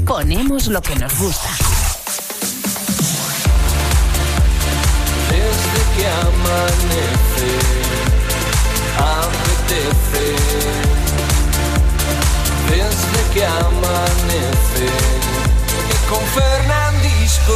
ponemos lo que nos gusta. Desde que amanece, apetece. Desde que amanece, y con Fernandisco.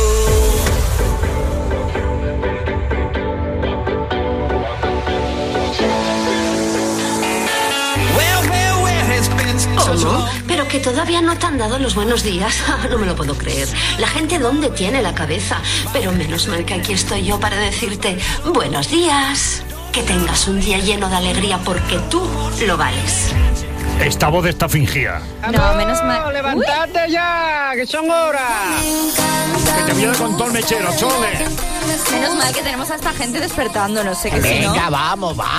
¿Cómo? ¿Pero que todavía no te han dado los buenos días? No me lo puedo creer. La gente, ¿dónde tiene la cabeza? Pero menos mal que aquí estoy yo para decirte buenos días. Que tengas un día lleno de alegría porque tú lo vales. Esta voz está fingida. No, menos mal. ¡Levantate ya! ¡Que son horas! Que te viene con todo el mechero, chole. Menos mal que tenemos a esta gente despertando, no sé qué. Venga, si no. vamos. Ya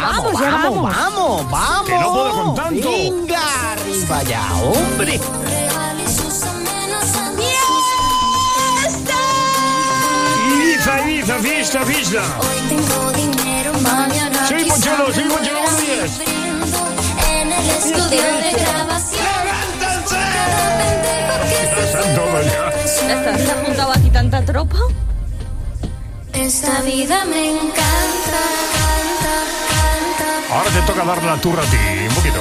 vamos. Que no puedo con tanto. Venga, arriba ya, hombre. Ibiza, fiesta. Soy Monchelo, buenos días. Estudio de grabación. Ya está, ¿se ha juntado aquí tanta tropa? Esta vida me encanta. Ahora te toca dar la turra a ti, un poquito.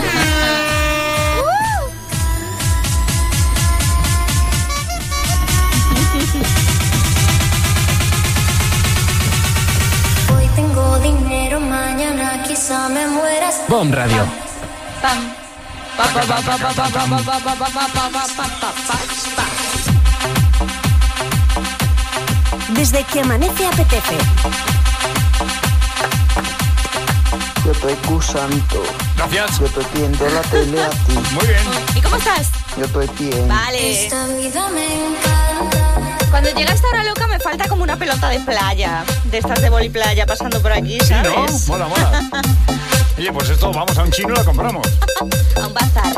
Hoy tengo dinero, mañana quizá me mueras. Bom Radio. Pam. Desde que amanece apetece. Yo te santo. Gracias. Yo te tiendo la tele a ti. Muy bien. ¿Y cómo estás? Yo estoy bien. Vale. Esta vida me encanta. Cuando llega esta hora loca me falta como una pelota de playa. De estas de boliplaya pasando por aquí, ¿sabes? Sí, ¿no? Mola. Oye, pues esto, vamos a un chino y la compramos. A un bazar.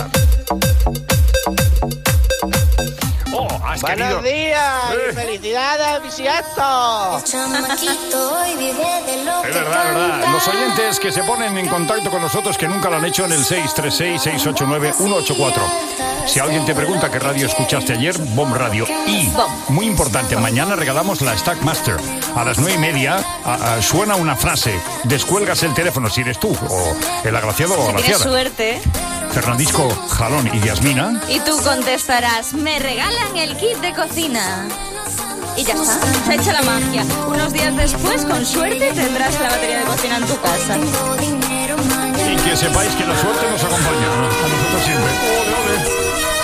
Oh, has querido. Buenos días y felicidades, bisiesto. Chamaquito y vive de lo Es que verdad. canta. Los oyentes que se ponen en contacto con nosotros que nunca lo han hecho en el 636-689-184. Si alguien te pregunta qué radio escuchaste ayer, Bom Radio. Y, muy importante, mañana regalamos la Stackmaster. A las 9:30 suena una frase. Descuelgas el teléfono si eres tú, o el agraciado o Si tienes agraciada. suerte. Fernandisco, Jalón y Yasmina. Y tú contestarás, me regalan el kit de cocina. Y ya está, se ha hecho la magia. Unos días después, con suerte, tendrás la batería de cocina en tu casa. Tengo dinero, mañana Y que sepáis que la suerte nos acompaña a nosotros siempre. ¡Ole!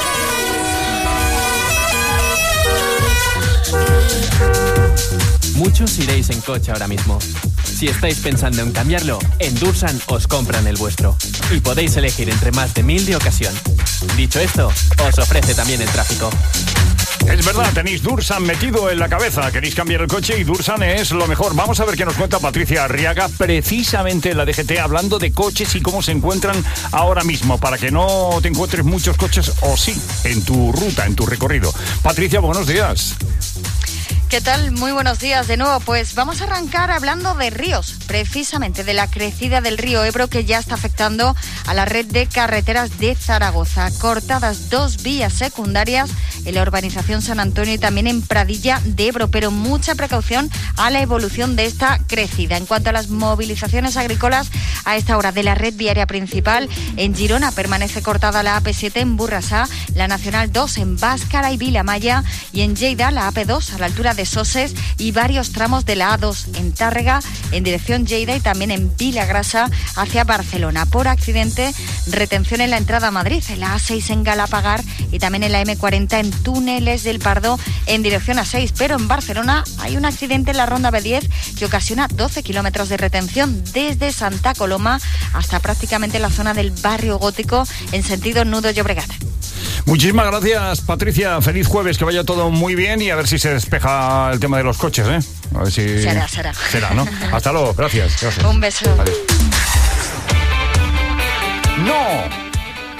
Muchos iréis en coche ahora mismo. Si estáis pensando en cambiarlo, en Dursan os compran el vuestro. Y podéis elegir entre más de 1000 de ocasión. Dicho esto, os ofrece también el tráfico. Es verdad, tenéis Dursan metido en la cabeza. Queréis cambiar el coche y Dursan es lo mejor. Vamos a ver qué nos cuenta Patricia Arriaga, precisamente en la DGT, hablando de coches y cómo se encuentran ahora mismo, para que no te encuentres muchos coches, o sí, en tu ruta, en tu recorrido. Patricia, buenos días. ¿Qué tal? Muy buenos días de nuevo. Pues vamos a arrancar hablando de ríos, precisamente de la crecida del río Ebro, que ya está afectando a la red de carreteras de Zaragoza. Cortadas 2 vías secundarias en la urbanización San Antonio y también en Pradilla de Ebro, pero mucha precaución a la evolución de esta crecida. En cuanto a las movilizaciones agrícolas, a esta hora de la red viaria principal, en Girona permanece cortada la AP7 en Burrasá, la Nacional 2 en Báscara y Vilamaya, y en Lleida la AP2 a la altura de Soses y varios tramos de la A2 en Tárrega en dirección Lleida y también en Vilagrasa hacia Barcelona. Por accidente, retención en la entrada a Madrid, en la A6 en Galapagar y también en la M40 en Túneles del Pardo en dirección A6. Pero en Barcelona hay un accidente en la ronda B10 que ocasiona 12 kilómetros de retención desde Santa Coloma hasta prácticamente la zona del Barrio Gótico en sentido Nudo Llobregat. Muchísimas gracias, Patricia. Feliz jueves, que vaya todo muy bien y a ver si se despeja el tema de los coches, ¿eh? A ver si... Será. Será, ¿no? Hasta luego, gracias. Un beso. Adiós.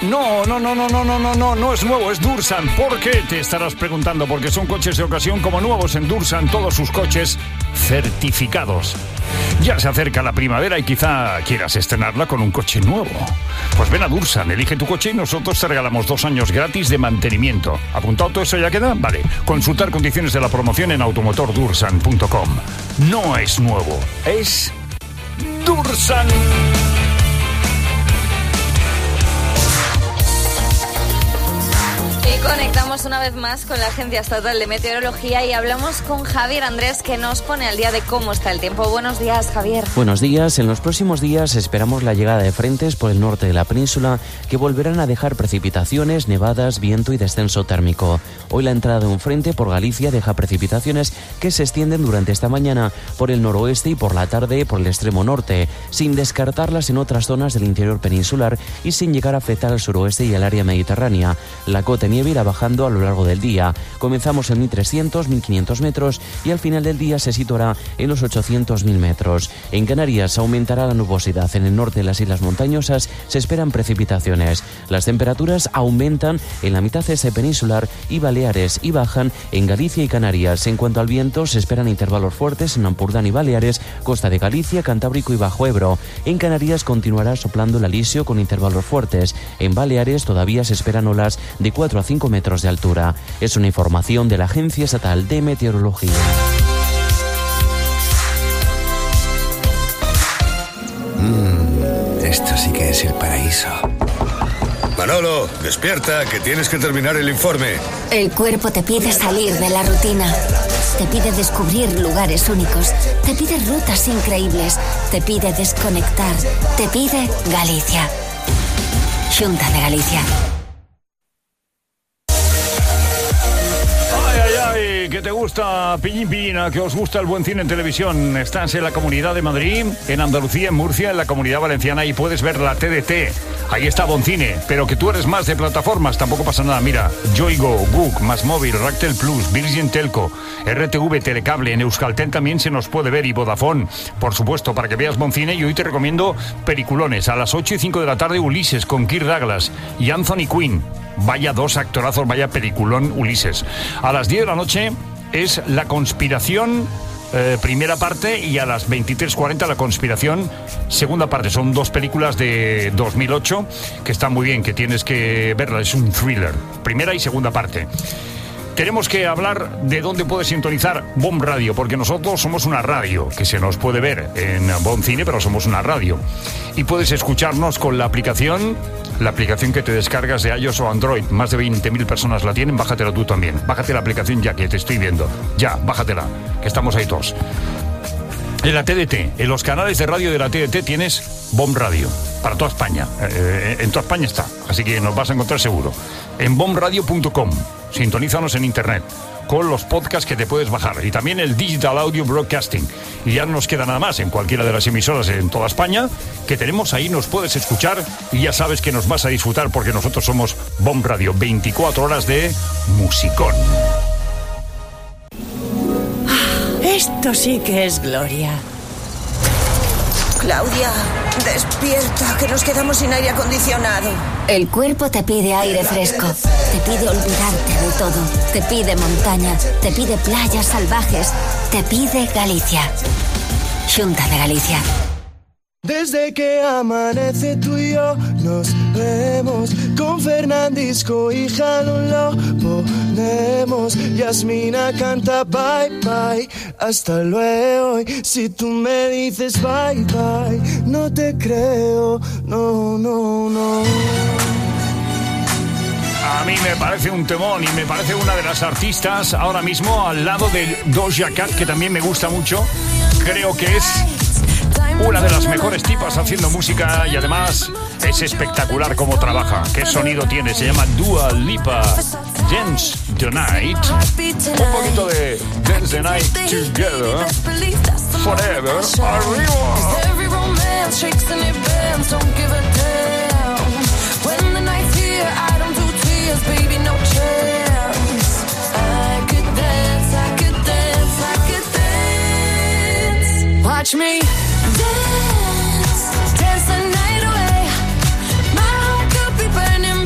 No es nuevo, es Dursan. ¿Por qué? Te estarás preguntando, porque son coches de ocasión como nuevos en Dursan, todos sus coches certificados. Ya se acerca la primavera y quizá quieras estrenarla con un coche nuevo. Pues ven a Dursan, elige tu coche y nosotros te regalamos 2 años gratis de mantenimiento. ¿Apuntado todo eso ya queda? Vale. Consultar condiciones de la promoción en automotordursan.com. No es nuevo, es Dursan. Y conectamos una vez más con la Agencia Estatal de Meteorología y hablamos con Javier Andrés, que nos pone al día de cómo está el tiempo. Buenos días, Javier. Buenos días. En los próximos días esperamos la llegada de frentes por el norte de la península que volverán a dejar precipitaciones, nevadas, viento y descenso térmico. Hoy la entrada de un frente por Galicia deja precipitaciones que se extienden durante esta mañana por el noroeste y por la tarde por el extremo norte, sin descartarlas en otras zonas del interior peninsular y sin llegar a afectar al suroeste y al área mediterránea. La cota nieve irá bajando a lo largo del día. Comenzamos en 1.300, 1.500 metros y al final del día se situará en los 800.000 metros. En Canarias aumentará la nubosidad. En el norte de las islas montañosas se esperan precipitaciones. Las temperaturas aumentan en la mitad este peninsular y Baleares y bajan en Galicia y Canarias. En cuanto al viento, se esperan intervalos fuertes en Ampurdán y Baleares, costa de Galicia, Cantábrico y Bajo Ebro. En Canarias continuará soplando el alisio con intervalos fuertes. En Baleares todavía se esperan olas de 4 a 5 metros de altura. Es una información de la Agencia Estatal de Meteorología. Esto sí que es el paraíso. Manolo, despierta, que tienes que terminar el informe. El cuerpo te pide salir de la rutina. Te pide descubrir lugares únicos. Te pide rutas increíbles. Te pide desconectar. Te pide Galicia. Xunta de Galicia. ¿Qué te gusta, Piñín Piñina? ¿Qué os gusta el buen cine en televisión? Estás en la Comunidad de Madrid, en Andalucía, en Murcia, en la Comunidad Valenciana y puedes ver la TDT. Ahí está Boncine, pero que tú eres más de plataformas, tampoco pasa nada. Mira, Yoigo, Guk, Más Móvil, Ractel Plus, Virgin Telco, RTV, Telecable, en Euskaltel también se nos puede ver y Vodafone, por supuesto, para que veas Boncine. Y hoy te recomiendo peliculones. A las 8 y 5 de la tarde, Ulises, con Kirk Douglas y Anthony Quinn. Vaya 2 actorazos, vaya peliculón Ulises. A las 10 de la noche es La Conspiración, primera parte, y a las 23:40 La Conspiración, segunda parte. Son 2 películas de 2008 que están muy bien, que tienes que verlas. Es un thriller, primera y segunda parte. Tenemos que hablar de dónde puedes sintonizar BOM Radio, porque nosotros somos una radio que se nos puede ver en BOM Cine, pero somos una radio. Y puedes escucharnos con la aplicación que te descargas de iOS o Android. Más de 20.000 personas la tienen, bájatela tú también. Bájate la aplicación ya, que te estoy viendo. Ya, bájatela, que estamos ahí todos. En la TDT, en los canales de radio de la TDT tienes BOM Radio, para toda España. En toda España está, así que nos vas a encontrar seguro. En bomradio.com, sintonízanos en internet, con los podcasts que te puedes bajar. Y también el Digital Audio Broadcasting. Y ya no nos queda nada más en cualquiera de las emisoras en toda España que tenemos ahí, nos puedes escuchar y ya sabes que nos vas a disfrutar porque nosotros somos BOM Radio, 24 horas de musicón. Esto sí que es gloria. Claudia, despierta, que nos quedamos sin aire acondicionado. El cuerpo te pide aire fresco. Te pide olvidarte de todo. Te pide montaña. Te pide playas salvajes. Te pide Galicia. Xunta de Galicia. Desde que amanece tú y yo nos vemos, con Fernandisco y Jalón lo ponemos. Yasmina canta bye bye, hasta luego. Y si tú me dices bye bye, no te creo, no, no, no. A mí me parece un temón y me parece una de las artistas ahora mismo al lado de Doja Cat, que también me gusta mucho. Creo que es una de las mejores tipas haciendo música y además es espectacular cómo trabaja. ¿Qué sonido tiene? Se llama Dua Lipa. Dance the Night. Un poquito de Dance the Night Together. Forever. Arriba. Baby, no chance. I could dance, I could dance, I could dance. Watch me dance, dance the night away. My heart could be burning,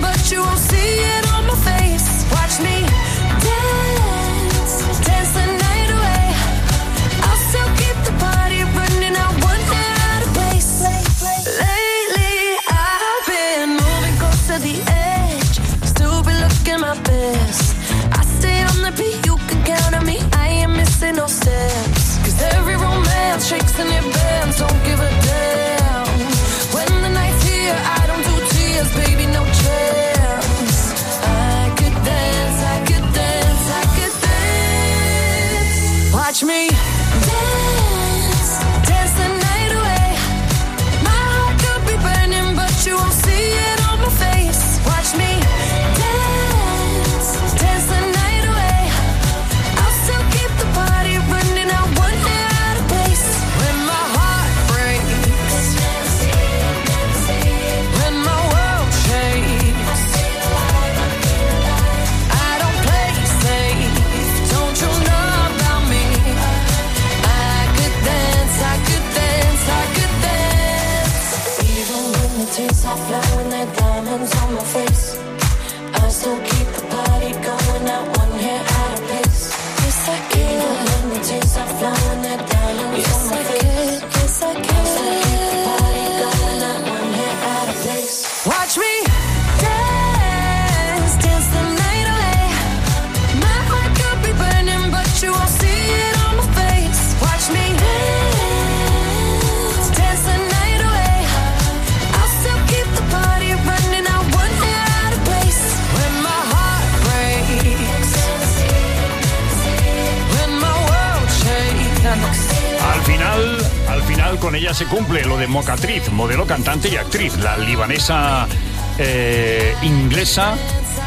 con ella se cumple lo de mocatriz, modelo, cantante y actriz. La libanesa inglesa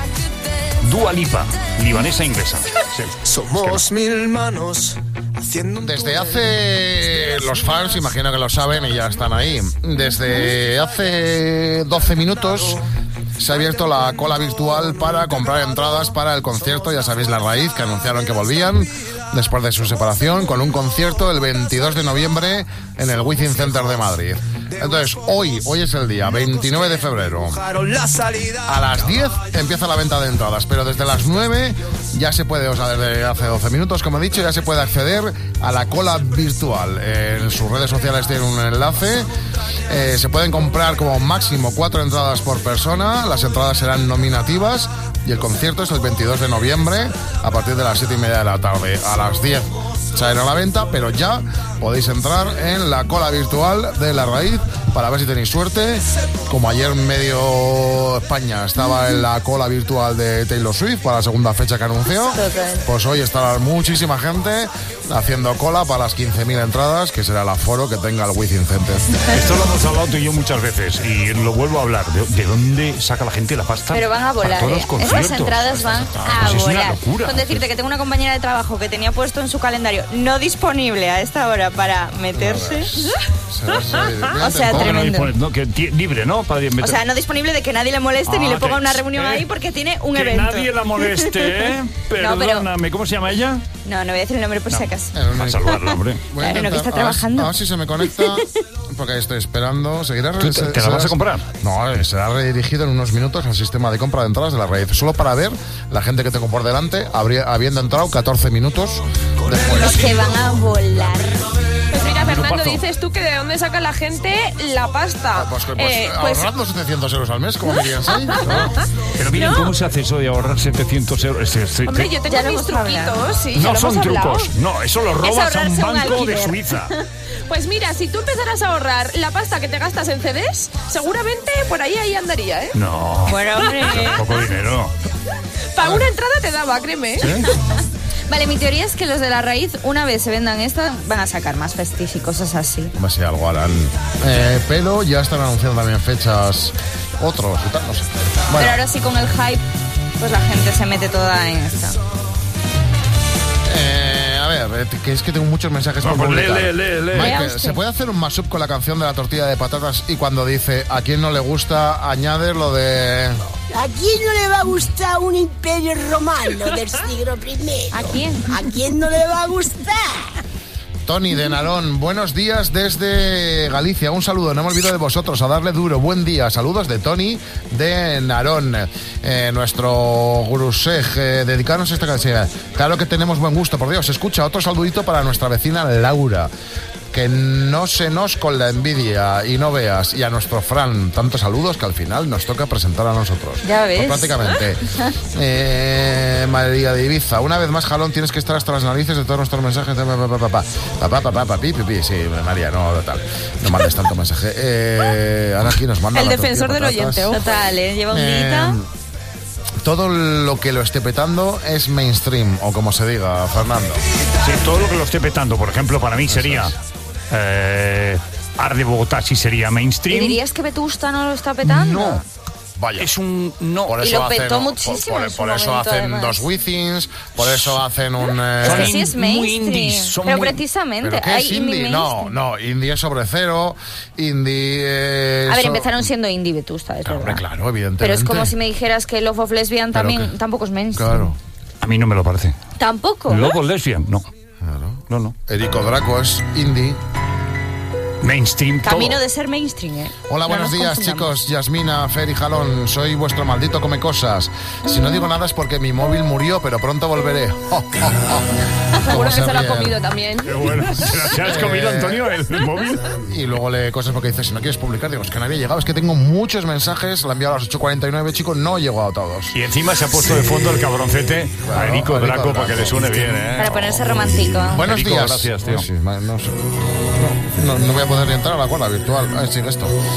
Dua Lipa, libanesa inglesa. Sí. Somos mil manos. Desde hace... Los fans imagino que lo saben y ya están ahí. Desde hace 12 minutos se ha abierto la cola virtual para comprar entradas para el concierto. Ya sabéis, La Raíz, que anunciaron que volvían después de su separación con un concierto el 22 de noviembre en el Within Center de Madrid. Entonces, hoy es el día 29 de febrero. A las 10 empieza la venta de entradas, pero desde las 9 ya se puede, o sea, desde hace 12 minutos, como he dicho, ya se puede acceder a la cola virtual. En sus redes sociales tienen un enlace. Se pueden comprar como máximo 4 entradas por persona. Las entradas serán nominativas y el concierto es el 22 de noviembre a partir de las 7:30 de la tarde. A las 10 salen a la venta, pero ya podéis entrar en la cola virtual de La Raíz para ver si tenéis suerte. Como ayer medio España estaba en la cola virtual de Taylor Swift para la segunda fecha que anunció, pues hoy estará muchísima gente haciendo cola para las 15.000 entradas, que será el aforo que tenga el Within Center. Esto lo hemos hablado tú y yo muchas veces y lo vuelvo a hablar. ¿De dónde saca la gente la pasta? Pero van a volar, Estas entradas van a pues volar. Es una locura. Con decirte que tengo una compañera de trabajo que tenía puesto en su calendario no disponible a esta hora para meterse. O sea, tremendo. No, que libre, ¿no? Para meter. O sea, no disponible de que nadie le moleste ni le ponga una reunión ahí porque tiene un evento. Que nadie la moleste, ¿eh? Perdóname, ¿cómo se llama ella? No voy a decir el nombre por si acaso. A salvarla, hombre. Claro, no, que está trabajando. A ver si se me conecta, porque estoy esperando. ¿Seguirá? ¿Te la vas a comprar? No, será redirigido en unos minutos al sistema de compra de entradas de La Raíz. Solo para ver la gente que tengo por delante, habiendo entrado 14 minutos después. Los que van a volar. Pues mira, Fernando, dices tú que de dónde saca la gente la pasta. Pues ahorrando 700 euros al mes, como dirían ahí. ¿No? Pero miren, ¿cómo se hace eso de ahorrar 700 euros? Hombre, yo tengo mis truquitos. Sí, no son trucos, no, eso lo robas a un banco de Suiza. Pues mira, si tú empezaras a ahorrar la pasta que te gastas en CDs, seguramente por ahí andaría, ¿eh? No. Bueno, hombre. Poco dinero. Para una entrada te daba, créeme. ¿Sí? Vale, mi teoría es que los de La Raíz, una vez se vendan esta, van a sacar más festis y cosas así. No sé, algo harán. Pero ya están anunciando también fechas otros y tal, no sé. Bueno. Pero ahora sí, con el hype, pues la gente se mete toda en esta. A ver, que es que tengo muchos mensajes por publicar. Lee. Michael, ¿se puede hacer un mashup con la canción de la tortilla de patatas y cuando dice a quien no le gusta, añade lo de... ¿A quién no le va a gustar un imperio romano del siglo I? ¿A quién? ¿A quién no le va a gustar? Tony de Narón, buenos días desde Galicia. Un saludo, no me olvido de vosotros, a darle duro. Buen día, saludos de Tony de Narón, nuestro grusej. Dedicarnos a esta canción. Claro que tenemos buen gusto, por Dios. Escucha, otro saludito para nuestra vecina Laura. Que no se nos con la envidia y no veas. Y a nuestro Fran, tantos saludos que al final nos toca presentar a nosotros. Ya ves. Pues prácticamente. María de Ibiza, una vez más, jalón, tienes que estar hasta las narices de todos nuestros mensajes. Sí, María, no, total. No mandes tanto mensaje. Ahora aquí nos manda el defensor del oyente. Total, lleva un día. Todo lo que lo esté petando es mainstream, o como se diga, Fernando. Sí, todo lo que lo esté petando, por ejemplo, para mí sería... Ar de Bogotá sí sería mainstream. ¿Y dirías que Vetusta no lo está petando? No. Vaya. Es un... No. Por eso y lo petó muchísimo. Por eso hacen además. 2 Withings, por eso hacen un... Es que sí es mainstream. Indies, pero precisamente... ¿Pero qué es indie? No, indie es sobre cero, indie... A ver, empezaron siendo indie Vetusta, es verdad. Claro, evidentemente. Pero es como si me dijeras que Love of Lesbian también tampoco es mainstream. Claro. A mí no me lo parece. ¿Tampoco? Love of Lesbian, no. Claro. No. Erico Draco es indie. Mainstream todo. Camino de ser mainstream, ¿eh? Hola, buenos días, chicos. Yasmina, Fer y Jalón. Soy vuestro maldito come cosas. Si no digo nada es porque mi móvil murió, pero pronto volveré. Seguro que se lo ha comido también. Qué bueno. ¿Se has comido, Antonio, el móvil? Y luego lee cosas porque dice, si no quieres publicar, digo, es que no había llegado. Es que tengo muchos mensajes. La he enviado a las 8:49, chicos. No he llegado a todos. Y encima se ha puesto de fondo el cabroncete a Erico Draco para que le suene bien, ¿eh? Para ponerse romántico. Buenos Erico, días. Gracias, tío. No voy a poder ni entrar a la cola virtual. A ver, sigue esto.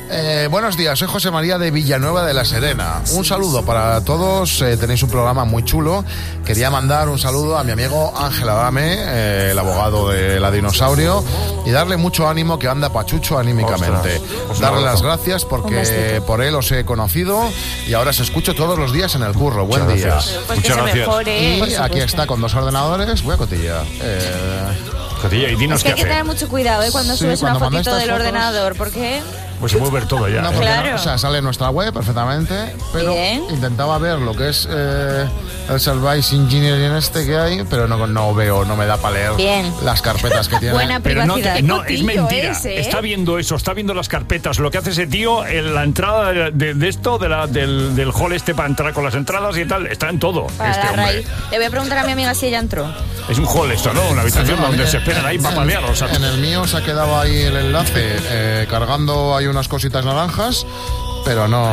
Buenos días, soy José María de Villanueva de la Serena. Un saludo para todos, tenéis un programa muy chulo. Quería mandar un saludo a mi amigo Ángel Adame, el abogado de la Dinosaurio, y darle mucho ánimo, que anda pachucho anímicamente. Darle las gracias porque por él os he conocido y ahora os escucho todos los días en el curro. Buen día. Pues muchas gracias. Mejore, y aquí está con 2 ordenadores. Voy a cotillar. Cotilla, y dinos qué hay que tener mucho cuidado cuando subes una fotito del ordenador, porque... Pues se puede ver todo ya. No, claro. O sea, sale en nuestra web perfectamente, pero intentaba ver lo que es el Service Engineering que hay, pero no veo, no me da para leer las carpetas que tiene. Buena privacidad. Pero no, es mentira. Está viendo eso, está viendo las carpetas. Lo que hace ese tío en la entrada de esto, del hall para entrar con las entradas y tal, está en todo. Hombre. Le voy a preguntar a mi amiga si ella entró. Es un hall esto, ¿no? Una habitación donde se esperan ahí para palear. O sea, en el mío se ha quedado ahí el enlace cargando, hay unas cositas naranjas, pero no...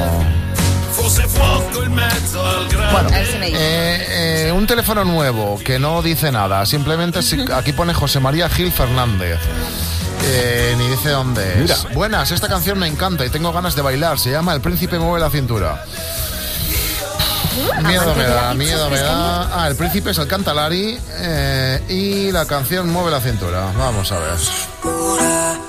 Bueno, un teléfono nuevo que no dice nada, simplemente aquí pone José María Gil Fernández. Ni dice dónde es. Mira. Buenas, esta canción me encanta y tengo ganas de bailar. Se llama El Príncipe mueve la cintura. Miedo me da. El Príncipe es el Cantalari y la canción Mueve la cintura. Vamos a ver.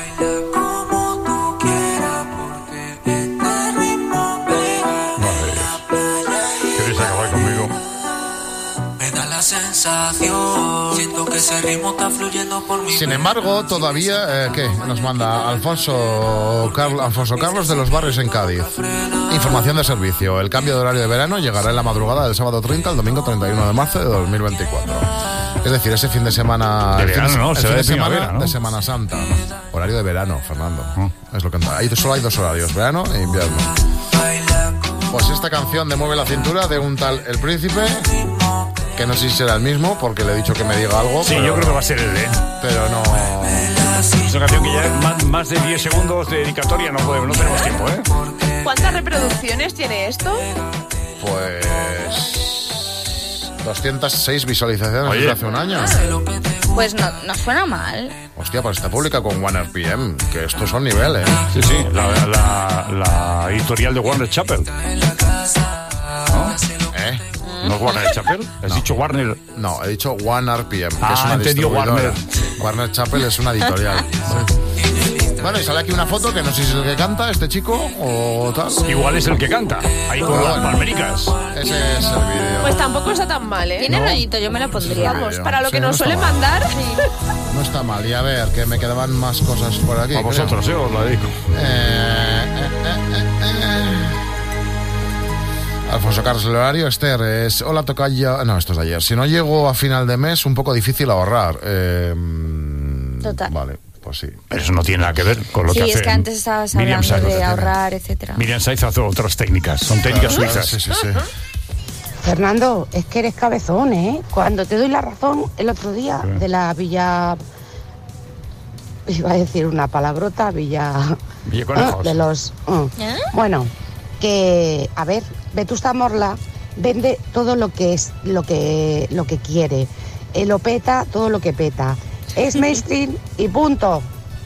¿Quieres acabar conmigo? Me da la sensación, siento que ese ritmo está fluyendo por mi... Sin embargo, todavía, ¿qué? Nos manda Alfonso Carlos de los Barrios en Cádiz. Información de servicio. El cambio de horario de verano llegará en la madrugada del sábado 30 al domingo 31 de marzo de 2024. Es decir, ese fin de semana... De verano, el fin de semana, ¿no? De Semana Santa. Horario de verano, Fernando. Es lo que solo hay 2 horarios, verano e invierno. Pues esta canción de Mueve la cintura de un tal El Príncipe, que no sé si será el mismo, porque le he dicho que me diga algo. Sí, yo creo que va a ser él, pero no... Es una canción que ya más de 10 segundos de dedicatoria no tenemos tiempo, ¿Cuántas reproducciones tiene esto? Pues... 206 visualizaciones desde hace un año. Pues no suena mal. Hostia, pues está publica con Warner PM, que estos son niveles. Sí, la editorial de Warner Chappell. ¿No? ¿No es Warner Chappell? ¿Has dicho Warner? No, he dicho Warner PM, que es una distribuidora. Warner Chappell es una editorial. Sí. Bueno, y sale aquí una foto que no sé si es el que canta, este chico, o tal. Igual es el que canta, ahí con las palmericas. Ese es el vídeo. Pues tampoco está tan mal, Tiene rollito, yo me lo pondría. Vamos, para lo que nos suelen mandar. No está mal, y a ver, que me quedaban más cosas por aquí. A vosotros, os lo dedico. Alfonso Carlos, el horario, Esther, es... Hola, tocayo... No, esto es de ayer. Si no llego a final de mes, un poco difícil ahorrar. Total. Vale. Pues sí. Pero eso no tiene nada que ver con lo que hace. Sí, es que antes estabas hablando de ahorrar, etcétera. Miriam Saiz hace otras técnicas, son técnicas suizas. Sí. Fernando, es que eres cabezón, ¿eh? Cuando te doy la razón, el otro día de la Villa... Iba a decir una palabrota, Villa Conejos. De los... Bueno, que... A ver, Vetusta Morla vende todo lo que es, lo que quiere. Lo peta, todo lo que peta. Es mainstream y punto.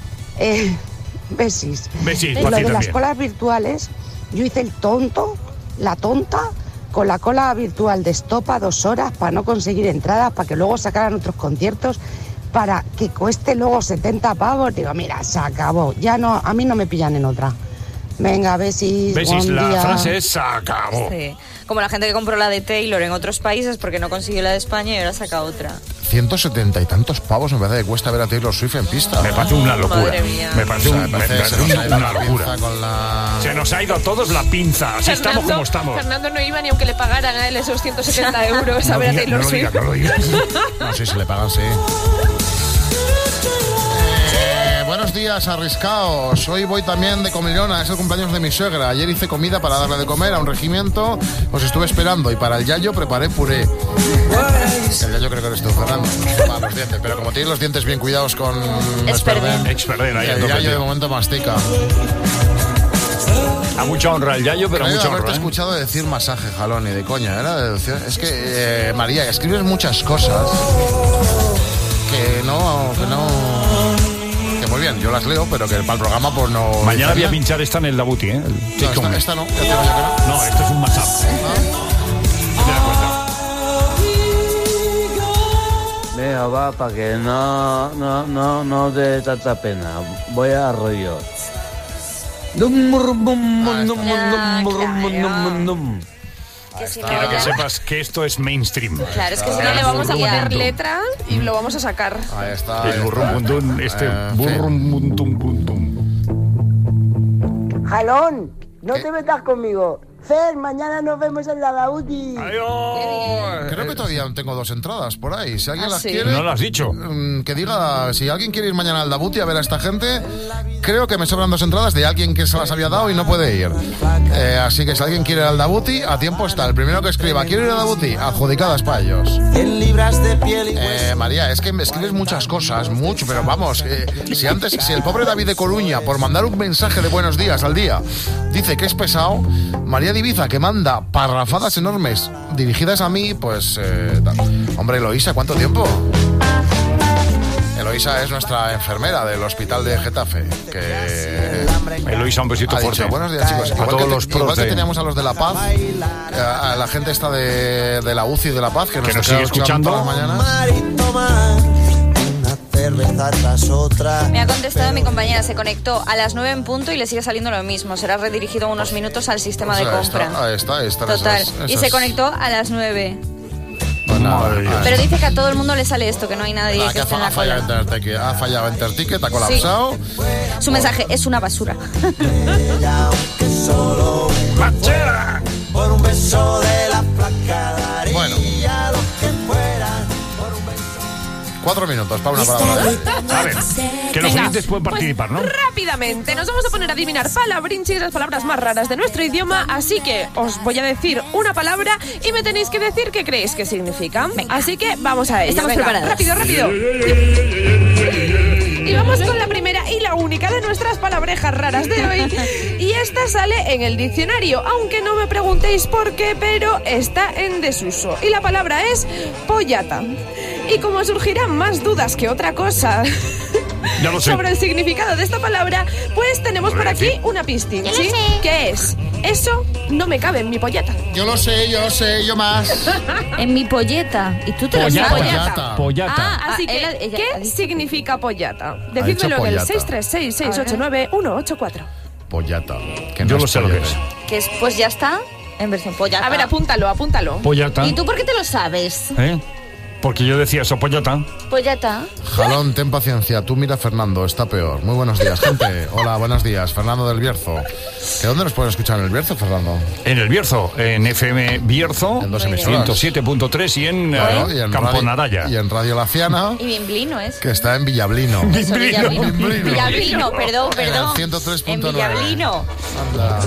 Besis. Lo de las colas virtuales, yo hice el tonto, la tonta, con la cola virtual de Estopa 2 horas para no conseguir entradas, para que luego sacaran otros conciertos, para que cueste luego 70 pavos. Digo, mira, se acabó. Ya no, a mí no me pillan en otra. Venga, Besis. La frase es se acabó. Sí. Como la gente que compró la de Taylor en otros países porque no consiguió la de España y ahora saca otra. 170 y tantos pavos me parece que cuesta ver a Taylor Swift en pista. Me parece una locura. Madre mía. Me parece una locura. Se nos ha ido a todos la pinza. Así estamos como estamos. Fernando no iba ni aunque le pagaran a él esos 170 euros a ver a Taylor Swift. No lo digas. No, sí, se le pagan, sí. Buenos días, arriscaos. Hoy voy también de comilona, es el cumpleaños de mi suegra. Ayer hice comida para darle de comer a un regimiento. Os estuve esperando y para el yayo preparé puré. El yayo creo que eres tú, Fernando. Para los dientes, pero como tienes los dientes bien cuidados con Experden. El yayo de momento mastica. A mucha honra el yayo, pero a mucha honra. Haberte escuchado decir masaje, jalón, y de coña. Es que, María, escribes muchas cosas que no... Muy bien, yo las leo, pero que para el programa pues no... Mañana voy a pinchar esta en el Dabuti, ¿eh? Esta no, ya te digo yo que no. No, esto es un WhatsApp. ¿Te das cuenta? Venga, va, para que no dé tanta pena. Voy a rollo. Quiero que sepas que esto es mainstream. Claro, es que si no le vamos a poner letra y lo vamos a sacar. Ahí está. El burrum bundum, burrum bundum bundum. Jalón, no te metas conmigo. Fer, mañana nos vemos en la Dabuti. Creo que todavía tengo 2 entradas por ahí. Si alguien las quiere... ¿No lo has dicho? Que diga, si alguien quiere ir mañana al Dabuti a ver a esta gente, creo que me sobran 2 entradas de alguien que se las había dado y no puede ir. Así que si alguien quiere ir al Dabuti, a tiempo está. El primero que escriba, quiero ir al Dabuti, adjudicadas para ellos. En libras de piel y María, es que me escribes muchas cosas, mucho, pero vamos, si el pobre David de Coruña, por mandar un mensaje de buenos días al día, dice que es pesado, María de Ibiza, que manda parrafadas enormes dirigidas a mí, pues... Hombre, Eloísa, ¿cuánto tiempo? Eloísa es nuestra enfermera del hospital de Getafe, que... Eloísa, un besito fuerte. Buenos días, chicos. A todos los pros. Igual que teníamos a los de La Paz, a la gente esta de la UCI de La Paz, que nos sigue escuchando todas las mañanas. Me ha contestado mi compañera, se conectó a las 9 en punto y le sigue saliendo lo mismo. Será redirigido unos minutos al sistema de compra. Ahí está. Total. Y se conectó a las 9. Pero dice que a todo el mundo le sale esto, que no hay nadie que esté en la cola. Ha fallado Enterticket, ha colapsado. Sí. Su mensaje es una basura. ¡Machera! Por un beso de la placa. Bueno. 4 minutos para una palabra. A ver, que los oyentes pueden participar, ¿no? Rápidamente, nos vamos a poner a adivinar palabrinchis, las palabras más raras de nuestro idioma, así que os voy a decir una palabra y me tenéis que decir qué creéis que significa. Venga. Así que vamos a ello. Estamos preparados. Rápido. Y vamos con la primera y la única de nuestras palabrejas raras de hoy. Y esta sale en el diccionario, aunque no me preguntéis por qué, pero está en desuso. Y la palabra es pollata. Y como surgirán más dudas que otra cosa ya lo sé. sobre el significado de esta palabra, pues tenemos por aquí una pistin, ¿sí? ¿Qué es? Eso no me cabe en mi pollata. Yo lo sé, yo más. En mi polleta. ¿Y tú te lo sabes? Pollata. Así que, ¿qué significa pollata? Decídmelo en el 636-689-184. Pollata. Yo lo sé lo que es. Que es, pues ya está, en versión pollata. A ver, apúntalo. Pollata. ¿Y tú por qué te lo sabes? Porque yo decía eso, pollata. Pollata. Jalón, ten paciencia. Tú mira a Fernando, está peor. Muy buenos días, gente. Hola, buenos días. Fernando del Bierzo. ¿De dónde nos pueden escuchar en el Bierzo, Fernando? En el Bierzo, en FM Bierzo, en 2 emisoras. 107.3 y en Campo Naraya. Y en Radio Laciana. Y Bimblino es. Que está en Villablino. Villablino, perdón. En el 103.9. En Villablino. Anda.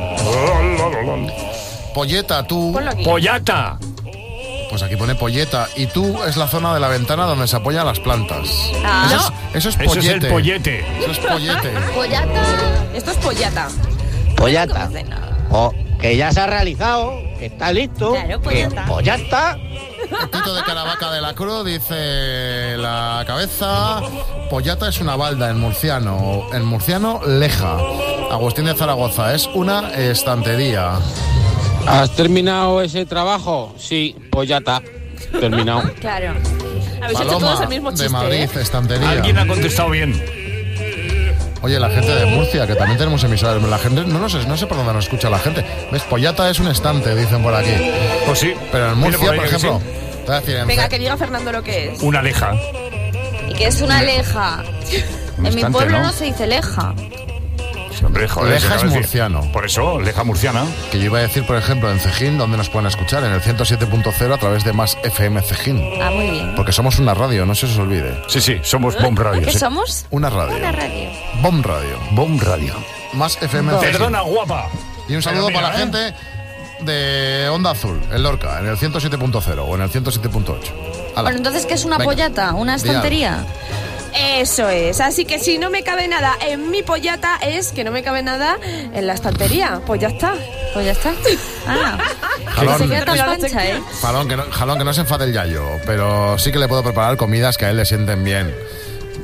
Polleta, tú. Pollata. Pues aquí pone polleta. Y tú es la zona de la ventana donde se apoyan las plantas. Eso es pollete. Eso es el pollete. Eso es pollete. Pollata. Esto es pollata. Pollata. Que ya se ha realizado, que está listo. Claro, pollata. Pues ya está. Tito de Caravaca de la Cruz dice la cabeza. Pollata es una balda en murciano. En murciano, leja. Agustín de Zaragoza es una estantería. ¿Has terminado ese trabajo? Sí, pues ya está. Terminado. Claro. Habéis hecho todos el mismo chiste. De Madrid, estantería. Alguien ha contestado bien. Oye, la gente de Murcia, que también tenemos emisoras. La gente, no sé por dónde nos escucha la gente. ¿Ves? Pollata es un estante, dicen por aquí. Pues sí. Pero en Murcia, por ejemplo... Sí. Te voy a decir, venga, que diga Fernando lo que es. Una leja. ¿Y qué es una leja? En mi pueblo no se dice leja. Hombre, joder, leja es murciano. Por eso, leja murciana. Que yo iba a decir, por ejemplo, en Cejín, donde nos pueden escuchar, en el 107.0 a través de Más FM Cejín. Ah, muy bien. Porque somos una radio, no se os olvide. Sí, somos Bomb Radio. ¿Qué sí. somos? Una radio. Una radio. Bomb Radio. Bomb Radio. Más FM Cejín. Perdona, guapa. Y un saludo para la gente de Onda Azul, en Lorca, en el 107.0 o en el 107.8. Bueno, entonces, ¿qué es una pollata? ¿Una estantería? Eso es, así que si no me cabe nada en mi pollata es que no me cabe nada en la estantería. Pues ya está. Pues ya está. Jalón, se queda tan pancha, ¿eh? Jalón, que no se enfade el yayo, pero sí que le puedo preparar comidas que a él le sienten bien.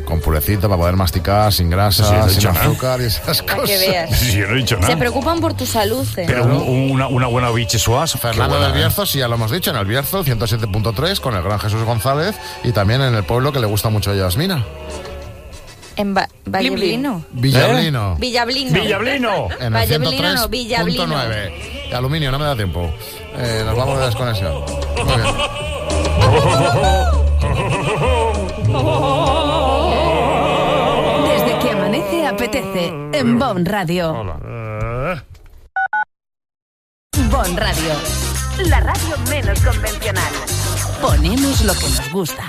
con purecito para poder masticar, sin grasa, sin azúcar y esas Para cosas. que veas. Sí, yo no he dicho nada. Se preocupan por tu salud, Pero una buena bichesoise. Fernando del Bierzo, sí, ya lo hemos dicho, en el Bierzo, 107.3, con el gran Jesús González, y también en el pueblo que le gusta mucho a Yasmina. En Vallablino. Villablino. Villablino. En el Vallablino, no, Villablino. 103.9. Aluminio, no me da tiempo. Nos vamos de desconexión. Muy bien. Desde que amanece apetece en Bon Radio. Bon Radio. La radio menos convencional. Ponemos lo que nos gusta.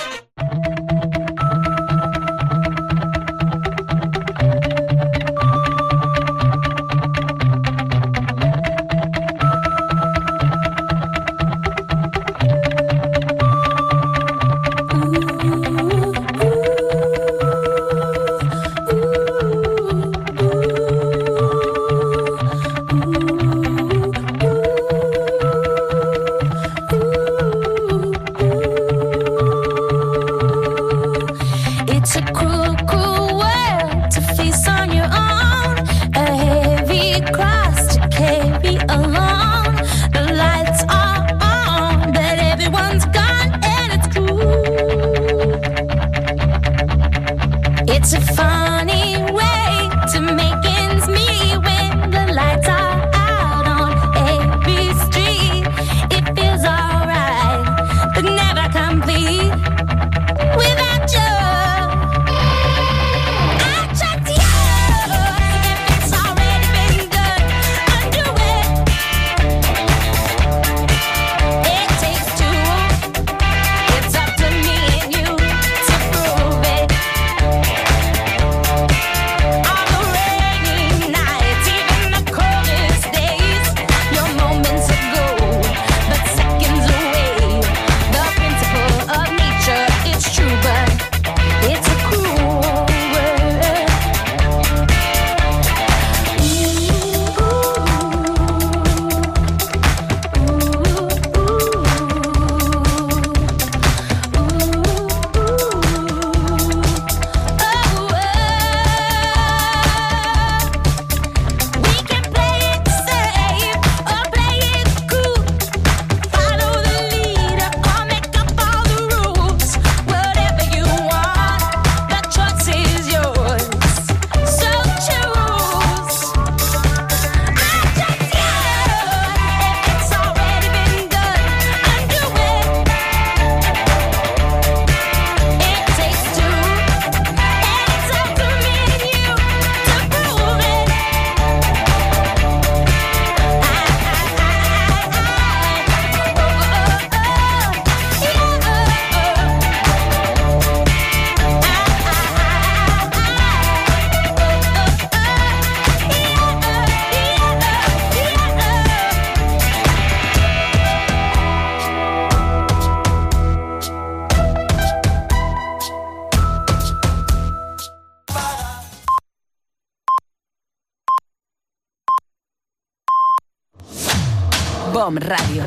BOM Radio.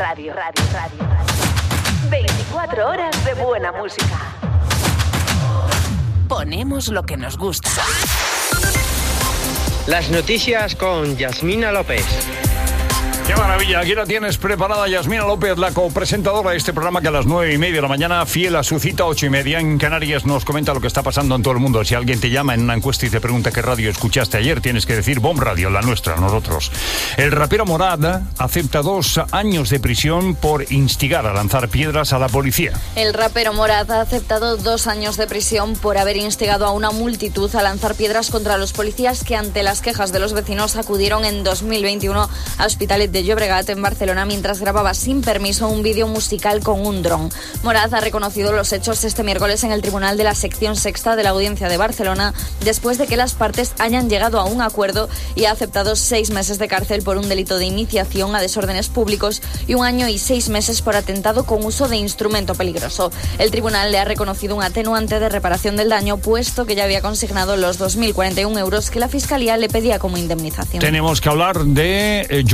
24 horas de buena música. Ponemos lo que nos gusta. Las noticias con Yasmina López. ¡Qué maravilla! Aquí la tienes preparada Yasmina López, la copresentadora de este programa que a las 9:30 de la mañana, fiel a su cita, 8:30 en Canarias, nos comenta lo que está pasando en todo el mundo. Si alguien te llama en una encuesta y te pregunta qué radio escuchaste ayer, tienes que decir BOM Radio, la nuestra, nosotros. El rapero Morad acepta 2 años de prisión por instigar a lanzar piedras a la policía. El rapero Morad ha aceptado 2 años de prisión por haber instigado a una multitud a lanzar piedras contra los policías que, ante las quejas de los vecinos, acudieron en 2021 a Hospitalet de Llobregat, en Barcelona, mientras grababa sin permiso un vídeo musical con un dron. Morad ha reconocido los hechos este miércoles en el Tribunal de la Sección Sexta de la Audiencia de Barcelona, después de que las partes hayan llegado a un acuerdo, y ha aceptado 6 meses de cárcel por un delito de iniciación a desórdenes públicos y 1 año y 6 meses por atentado con uso de instrumento peligroso. El tribunal le ha reconocido un atenuante de reparación del daño, puesto que ya había consignado los 2.041 euros que la Fiscalía le pedía como indemnización. Tenemos que hablar de Joe Biden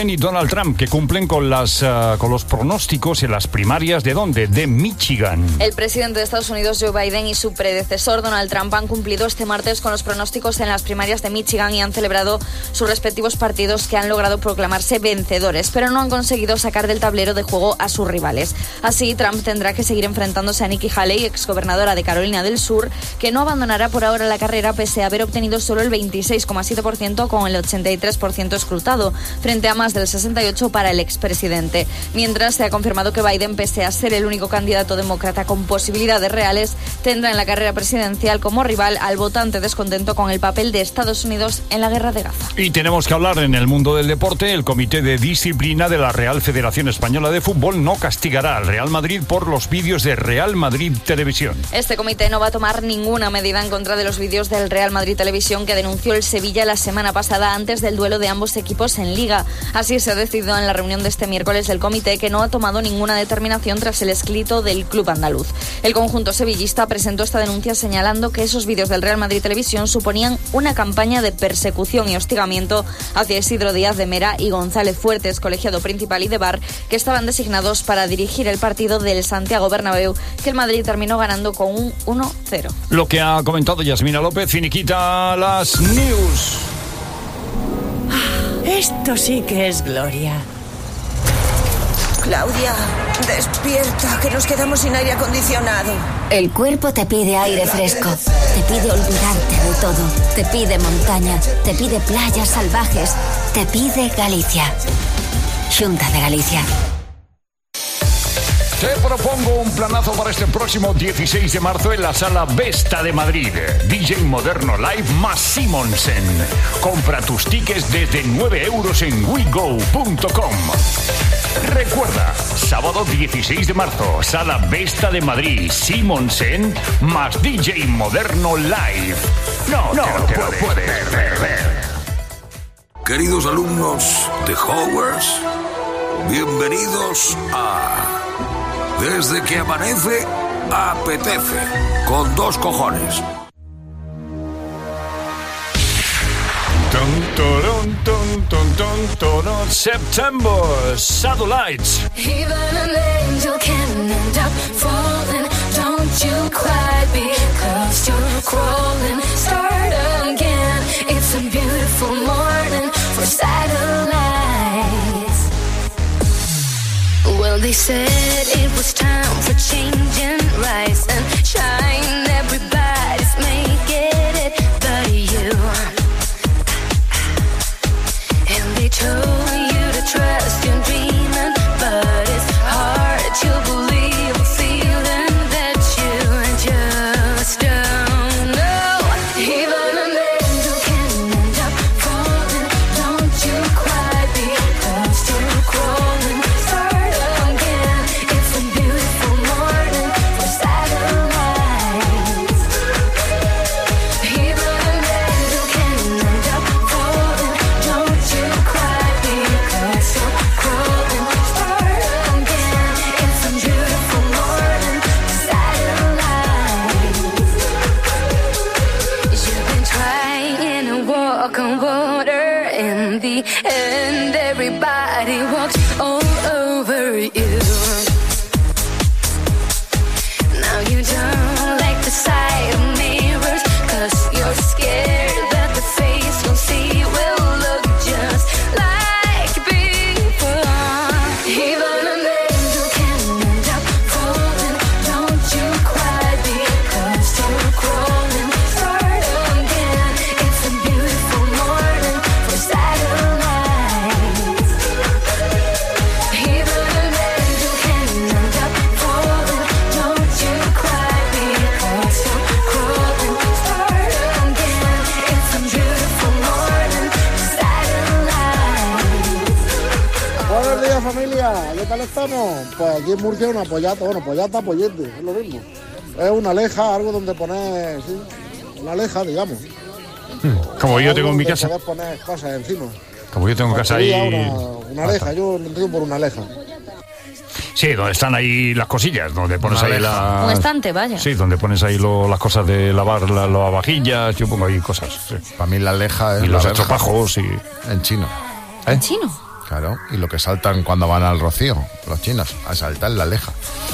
Biden y Donald Trump, que cumplen con los pronósticos en las primarias ¿de dónde? De Michigan. El presidente de Estados Unidos, Joe Biden, y su predecesor, Donald Trump, han cumplido este martes con los pronósticos en las primarias de Michigan y han celebrado sus respectivos partidos, que han logrado proclamarse vencedores, pero no han conseguido sacar del tablero de juego a sus rivales. Así, Trump tendrá que seguir enfrentándose a Nikki Haley, exgobernadora de Carolina del Sur, que no abandonará por ahora la carrera pese a haber obtenido solo el 26,7% con el 83% escrutado, frente a más del 68% para el expresidente. Mientras, se ha confirmado que Biden, pese a ser el único candidato demócrata con posibilidades reales, tendrá en la carrera presidencial como rival al votante descontento con el papel de Estados Unidos en la guerra de Gaza. Y tenemos que hablar en el mundo del deporte. El Comité de Disciplina de la Real Federación Española de Fútbol no castigará al Real Madrid por los vídeos de Real Madrid Televisión. Este comité no va a tomar ninguna medida en contra de los vídeos del Real Madrid Televisión que denunció el Sevilla la semana pasada antes del duelo de ambos equipos en Liga. Así se ha decidido en la reunión de este miércoles del comité, que no ha tomado ninguna determinación tras el escrito del club andaluz. El conjunto sevillista presentó esta denuncia señalando que esos vídeos del Real Madrid Televisión suponían una campaña de persecución y hostigamiento hacia Isidro Díaz de Mera y González Fuertes, colegiado principal y de VAR, que estaban designados para dirigir el partido del Santiago Bernabéu, que el Madrid terminó ganando con un 1-0. Lo que ha comentado Yasmina López, finiquita las news. Esto sí que es gloria. Claudia, despierta, que nos quedamos sin aire acondicionado. El cuerpo te pide aire fresco, te pide olvidarte de todo, te pide montaña, te pide playas salvajes, te pide Galicia. Xunta de Galicia. Te propongo un planazo para este próximo 16 de marzo en la Sala Vesta de Madrid. DJ Moderno Live más Simonsen. Compra tus tickets desde 9 € en wego.com. Recuerda, sábado 16 de marzo, Sala Vesta de Madrid, Simonsen más DJ Moderno Live. No te lo puedes perder. Queridos alumnos de Hogwarts, bienvenidos a Desde que amanece, apetece, con 2 cojones. September, Satellites. Even an angel can end up falling. Don't you cry because you're crawling. Start again. It's a beautiful morning for satellites. Well, they said it was time for change and rise and shine. Everybody's making it but you. And they told you to trust your dreaming, but it's hard to believe a feeling that you just don't know. Even an angel can end up falling. Don't you cry because you're crawling. Start again. It's a beautiful morning for satellites. Even an angel can end up falling. Don't you cry because you're crawling. Start again. It's a beautiful morning for satellites. You've been trying to walk on water. In the end, everybody walks all over you. Now you don't like the sight of mirrors, 'cause you're scared that the face you'll see will look just like before. Even an angel can end up falling. Don't you cry because you're crawling. Start again. It's a beautiful morning for satellites. Even an angel can end up falling. Don't you cry because you're crawling. Start again. It's a beautiful morning for satellites. Buenos días, familia. ¿Qué tal estamos? Pues aquí en Murcia una pollata, pollata, pollete, es lo mismo. Es una aleja, algo donde poner, sí, una aleja, digamos. Como yo tengo en mi Donde casa. poder poner cosas encima. Como yo tengo en casa ahí. Una aleja, yo lo entiendo por una aleja. Sí, donde están ahí las cosillas, donde pones Una ahí aleja. Un las... estante, vaya. Sí, donde pones ahí las cosas de lavar las lavavajillas, yo pongo ahí cosas. Sí. Para mí la aleja es Y la los verja. estropajos y... En chino. ¿En chino? Claro, y lo que saltan cuando van al Rocío, los chinos, a saltar la leja.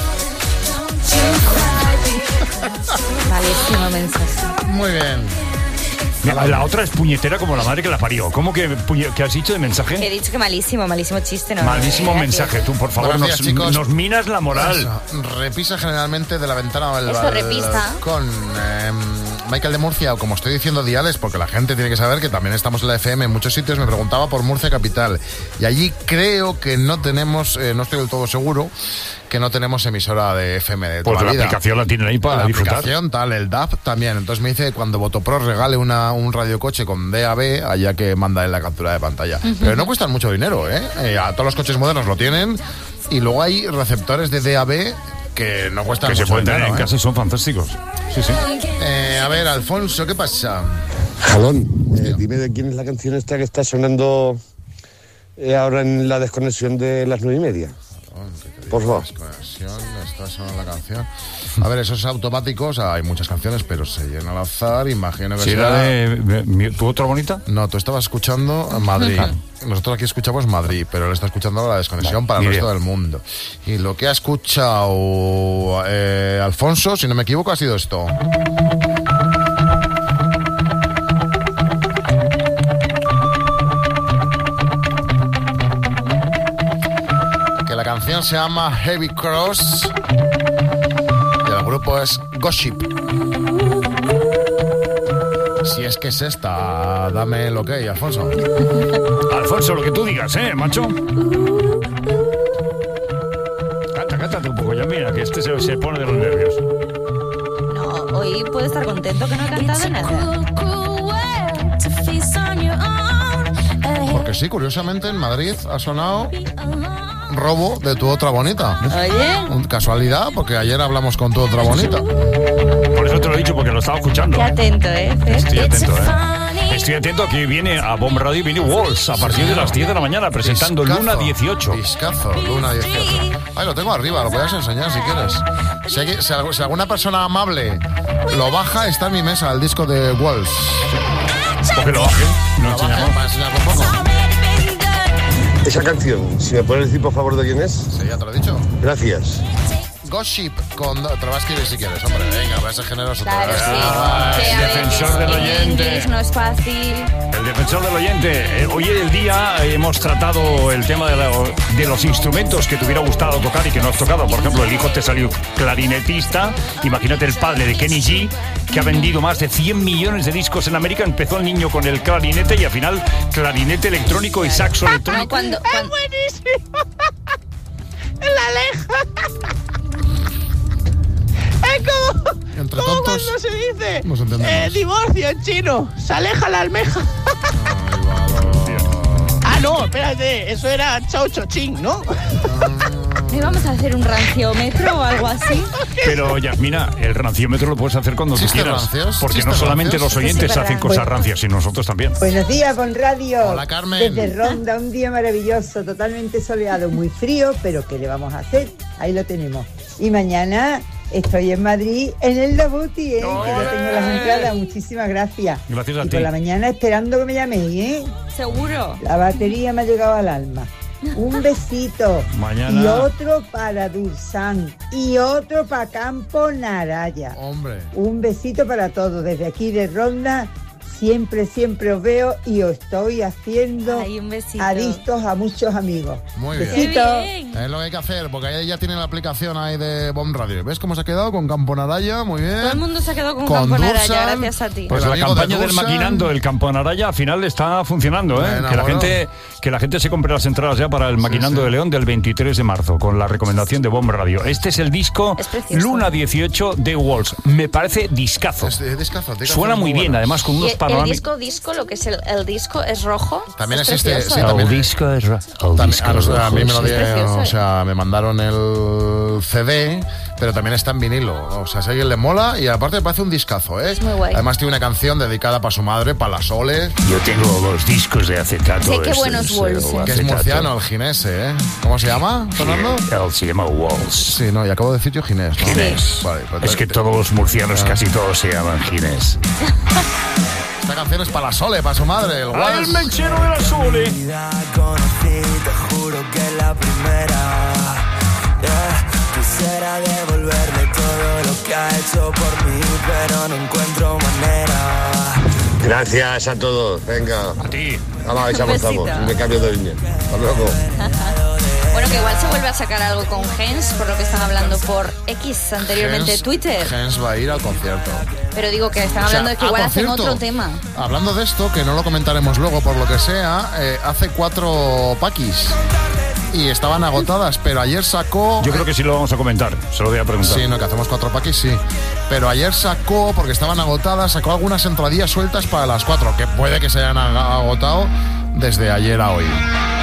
Malísimo mensaje. Muy bien. La otra es puñetera como la madre que la parió. ¿Cómo que has dicho de mensaje? He dicho que malísimo chiste, ¿no? Malísimo mensaje. Tú, por favor, Buenos días, chicos. nos minas la moral. Eso, repisa generalmente de la ventana del Eso, repisa. Con Michael de Murcia, o como estoy diciendo, diales, porque la gente tiene que saber que también estamos en la FM en muchos sitios. Me preguntaba por Murcia Capital. Y allí creo que no tenemos, no estoy del todo seguro, que no tenemos emisora de FM de toda Pues la vida. La aplicación la tienen ahí para disfrutar. La aplicación, tal, el DAB también. Entonces me dice que cuando Votopro regale un radiocoche con DAB, allá que manda en la captura de pantalla. Pero no cuestan mucho dinero, ¿eh? A todos los coches modernos lo tienen. Y luego hay receptores de DAB que no cuestan mucho dinero. Que se pueden tener en casa y son fantásticos. Sí, sí. A ver, Alfonso, ¿qué pasa? Jalón, dime de quién es la canción esta que está sonando ahora en la desconexión de las 9:30. Por favor. Desconexión, está sonando la canción. A ver, esos automáticos, hay muchas canciones, pero se llena al azar, imagino que será de ¿Tu otra bonita? No, tú estabas escuchando Madrid. Nosotros aquí escuchamos Madrid, pero él está escuchando ahora la desconexión para el resto del mundo. Y lo que ha escuchado Alfonso, si no me equivoco, ha sido esto. La canción se llama Heavy Cross y el grupo es Gossip. Si es que es esta, dame el ok, Alfonso. Alfonso, lo que tú digas, macho. Cántate un poco, ya mira, que este se pone de los nervios. No, hoy puede estar contento que no ha cantado nada. Porque sí, curiosamente en Madrid ha sonado Robo de Tu Otra Bonita. Oye. Casualidad, porque ayer hablamos con Tu Otra Bonita. Por eso te lo he dicho, porque lo estaba escuchando. Qué atento, Estoy atento, Estoy atento, aquí viene a Bomb Radio, viene Walls a partir de las 10 de la mañana presentando Discazo, Luna 18. Discazo, Luna 18. Ay, lo tengo arriba, lo puedes enseñar si quieres. Si alguna persona amable lo baja, está en mi mesa, el disco de Walls. Porque lo baje, no enseñamos. Para enseñar un poco. Esa canción, si me puedes decir por favor de quién es. Sí, ya te lo he dicho. Gracias. Gossip con... Te lo vas a escribir si quieres, hombre. Venga, vas a ser generoso. Claro, sí. El defensor del oyente. No es fácil. El defensor del oyente. Hoy en el día hemos tratado el tema de los instrumentos que te hubiera gustado tocar y que no has tocado. Por ejemplo, el hijo te salió clarinetista. Imagínate el padre de Kenny G, que ha vendido más de 100 millones de discos en América. Empezó el niño con el clarinete y al final clarinete electrónico y saxo electrónico. ¡Es buenísimo! ¡La aleja! Es como cuando se dice divorcio en chino. Se aleja la almeja. No, espérate. Eso era chao chochín, ¿no? ¿Y vamos a hacer un ranciómetro o algo así? Pero, Yasmina, el ranciómetro lo puedes hacer cuando tú quieras. Porque no solamente los oyentes hacen cosas rancias, sino nosotros también. Buenos días, Bon Radio. Hola, Carmen. Desde Ronda, un día maravilloso, totalmente soleado, muy frío, pero ¿qué le vamos a hacer? Ahí lo tenemos. Y mañana estoy en Madrid, en el Dabuti, que ya tengo las entradas. Muchísimas gracias. Gracias a ti. Y por la mañana esperando que me llaméis, ¿Seguro? La batería me ha llegado al alma. Un besito. Mañana. Y otro para Dulzán. Y otro para Campo Naraya. Hombre. Un besito para todos. Desde aquí de Ronda, siempre os veo y os estoy haciendo adictos a muchos amigos. Muy bien. Besitos. Es lo que hay que hacer, porque ahí ya tiene la aplicación ahí de Bomb Radio. ¿Ves cómo se ha quedado con Campo Naraya? Muy bien. Todo el mundo se ha quedado con Campo Naraya, gracias a ti. Pues la campaña del Maquinando, el Campo Naraya, al final está funcionando, Bueno, que la gente se compre las entradas ya para el Maquinando de León del 23 de marzo, con la recomendación de Bomb Radio. Este es el disco Luna 18 de Walls. Me parece discazo. Suena muy bien, además con unos el disco, lo que es el disco es rojo. También es existe. precioso. Sí, también, el disco es rojo. A mí me lo dieron, o sea, me mandaron el CD, pero también está en vinilo. O sea, si a alguien le mola, y aparte me parece un discazo, ¿eh? Es muy guay. Además tiene una canción dedicada para su madre, para la Sole. Yo tengo los discos de acetato. Sí, qué buenos Walls. Que es murciano, el ginese, ¿eh? ¿Cómo se llama, Fernando? Él se llama Walls. Sí, no, y acabo de decir yo ginés, ¿no? Ginés. Vale, es que todos los murcianos, casi todos se llaman Ginés. Esta canción es para la Sole, para su madre, el ¡Ay, Guas. el mechero de la Sole! Conocí, te juro que la primera. Quisiera devolverle todo lo que ha hecho por mí, pero no encuentro manera. Gracias a todos. Venga. A ti. Vamos, ahí avanzamos. Me cambio de línea. Hasta luego. Bueno, que igual se vuelve a sacar algo con Gens, por lo que están hablando por X, anteriormente Twitter. Gens va a ir al concierto. Pero digo que están hablando de que igual hacen otro tema. Hablando de esto, que no lo comentaremos luego por lo que sea, hace 4 paquis. Y estaban agotadas, pero ayer sacó... Yo creo que sí lo vamos a comentar, se lo voy a preguntar. Sí, no, que hacemos 4 paquis, sí. Pero ayer sacó, porque estaban agotadas, sacó algunas entradillas sueltas para las 4, que puede que se hayan agotado desde ayer a hoy.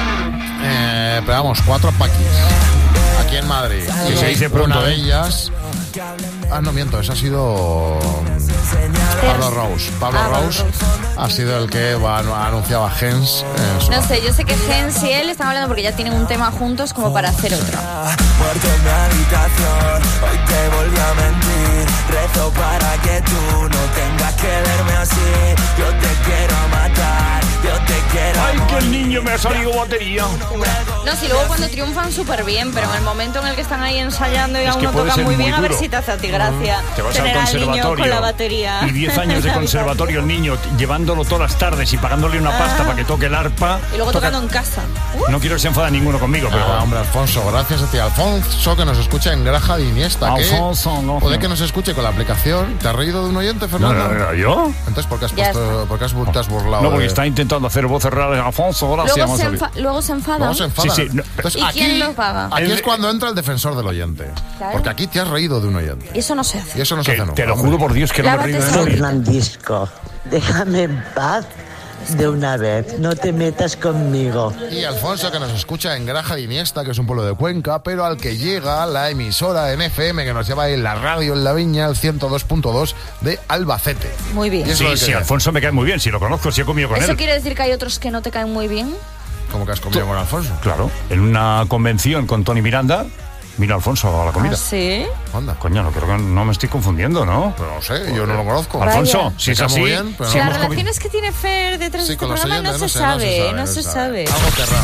Pero vamos, 4 paquis. Aquí en Madrid. Que se dice pronto, una de ellas... Ah, no miento, ese ha sido Pablo Rose. Rose ha sido el que ha anunciado a Gens. No sé, yo sé que Gens y él están hablando porque ya tienen un tema juntos como para hacer otro. Muerto en mi habitación, hoy te volví a mentir. Rezo para que tú no tengas que verme así. Yo te quiero matar, yo te quiero. ¡Ay, que el niño me ha salido batería! No, si luego cuando triunfan súper bien, pero en el momento en el que están ahí ensayando y Es aún que no puede tocan ser muy muy bien, a ver duro. si te hace a ti gracia Te vas tener al al niño conservatorio con la batería. y 10 años de conservatorio el niño, llevándolo todas las tardes y pagándole una pasta para que toque el arpa. Y luego tocando en casa. No quiero que se enfada ninguno conmigo, pero... Hombre, Alfonso, gracias a ti. Alfonso, que nos escucha en Graja de Iniesta. Alfonso, no. Puede que nos escuche con la aplicación. ¿Te has reído de un oyente, Fernando? No, ¿yo? Entonces, ¿por qué has Ya puesto, por qué te has burlado? No, porque de- está intentando hacer voces raras. Alfonso, ahora sí Luego vamos se, a ver. luego se enfadan. Luego se enfadan. Sí, sí, no, Entonces, ¿Y aquí, quién lo paga? Aquí es cuando entra el defensor del oyente. Claro. Porque aquí te has reído de un oyente. Y eso no se hace. Y eso no se Que hace nunca. te lo hombre. juro por Dios que no me he Lávate reído de esa nadie. Fernandisco, déjame en paz de una vez, no te metas conmigo. Y Alfonso, que nos escucha en Graja de Iniesta, que es un pueblo de Cuenca, pero al que llega la emisora en FM, que nos lleva en la radio en La Viña, el 102.2 de Albacete. Muy bien. Y eso es lo Sí, que sí, queda. Alfonso me cae muy bien, si lo conozco, si he comido con ¿Eso él. quiere decir que hay otros que no te caen muy bien? ¿Cómo que has comido con Alfonso? Claro, en una convención con Tony Miranda, vino Alfonso a la comida. ¿Ah, sí? Anda. Coño, no creo que no me estoy confundiendo, ¿no? Pero no sé, yo no lo conozco. Alfonso, Vaya. si es Me cae así, muy bien, pero si Las hemos comido- relaciones que tiene Fer detrás de Sí, este con los programa oyentes no se sabe, no se sabe. Algo querrá.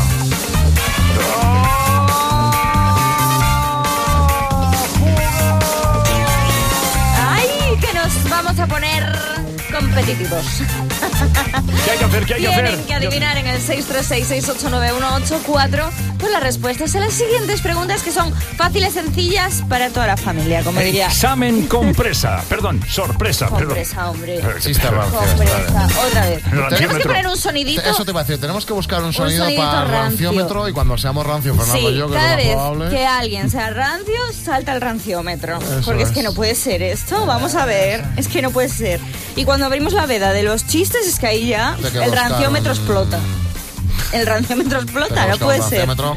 ¡Ay, que nos vamos a poner competitivos! ¿Qué hay que hacer? ¿Qué hay que hacer? Tienen que adivinar en el 636-689-184 pues las respuestas a las siguientes preguntas que son fáciles, sencillas para toda la familia, como diría. Examen compresa. Perdón, sorpresa. Sorpresa, hombre. Chiste rancio. Sorpresa, otra vez. Tenemos que Ranciómetro. poner un sonidito. Eso te iba a decir, tenemos que buscar un sonido sonidito para el rancio. ranciómetro y cuando seamos rancio, Fernando y Sí, yo, que cada es lo vez más probable. que alguien sea rancio, salta el ranciómetro. Eso Porque es es. que no puede ser esto. Vamos a ver. Es que no puede ser. Y cuando abrimos la veda de los chistes, es que ahí ya Hay que el buscar ranciómetro un- explota. El ranciómetro explota, no Tenemos que puede un ser. ranciómetro.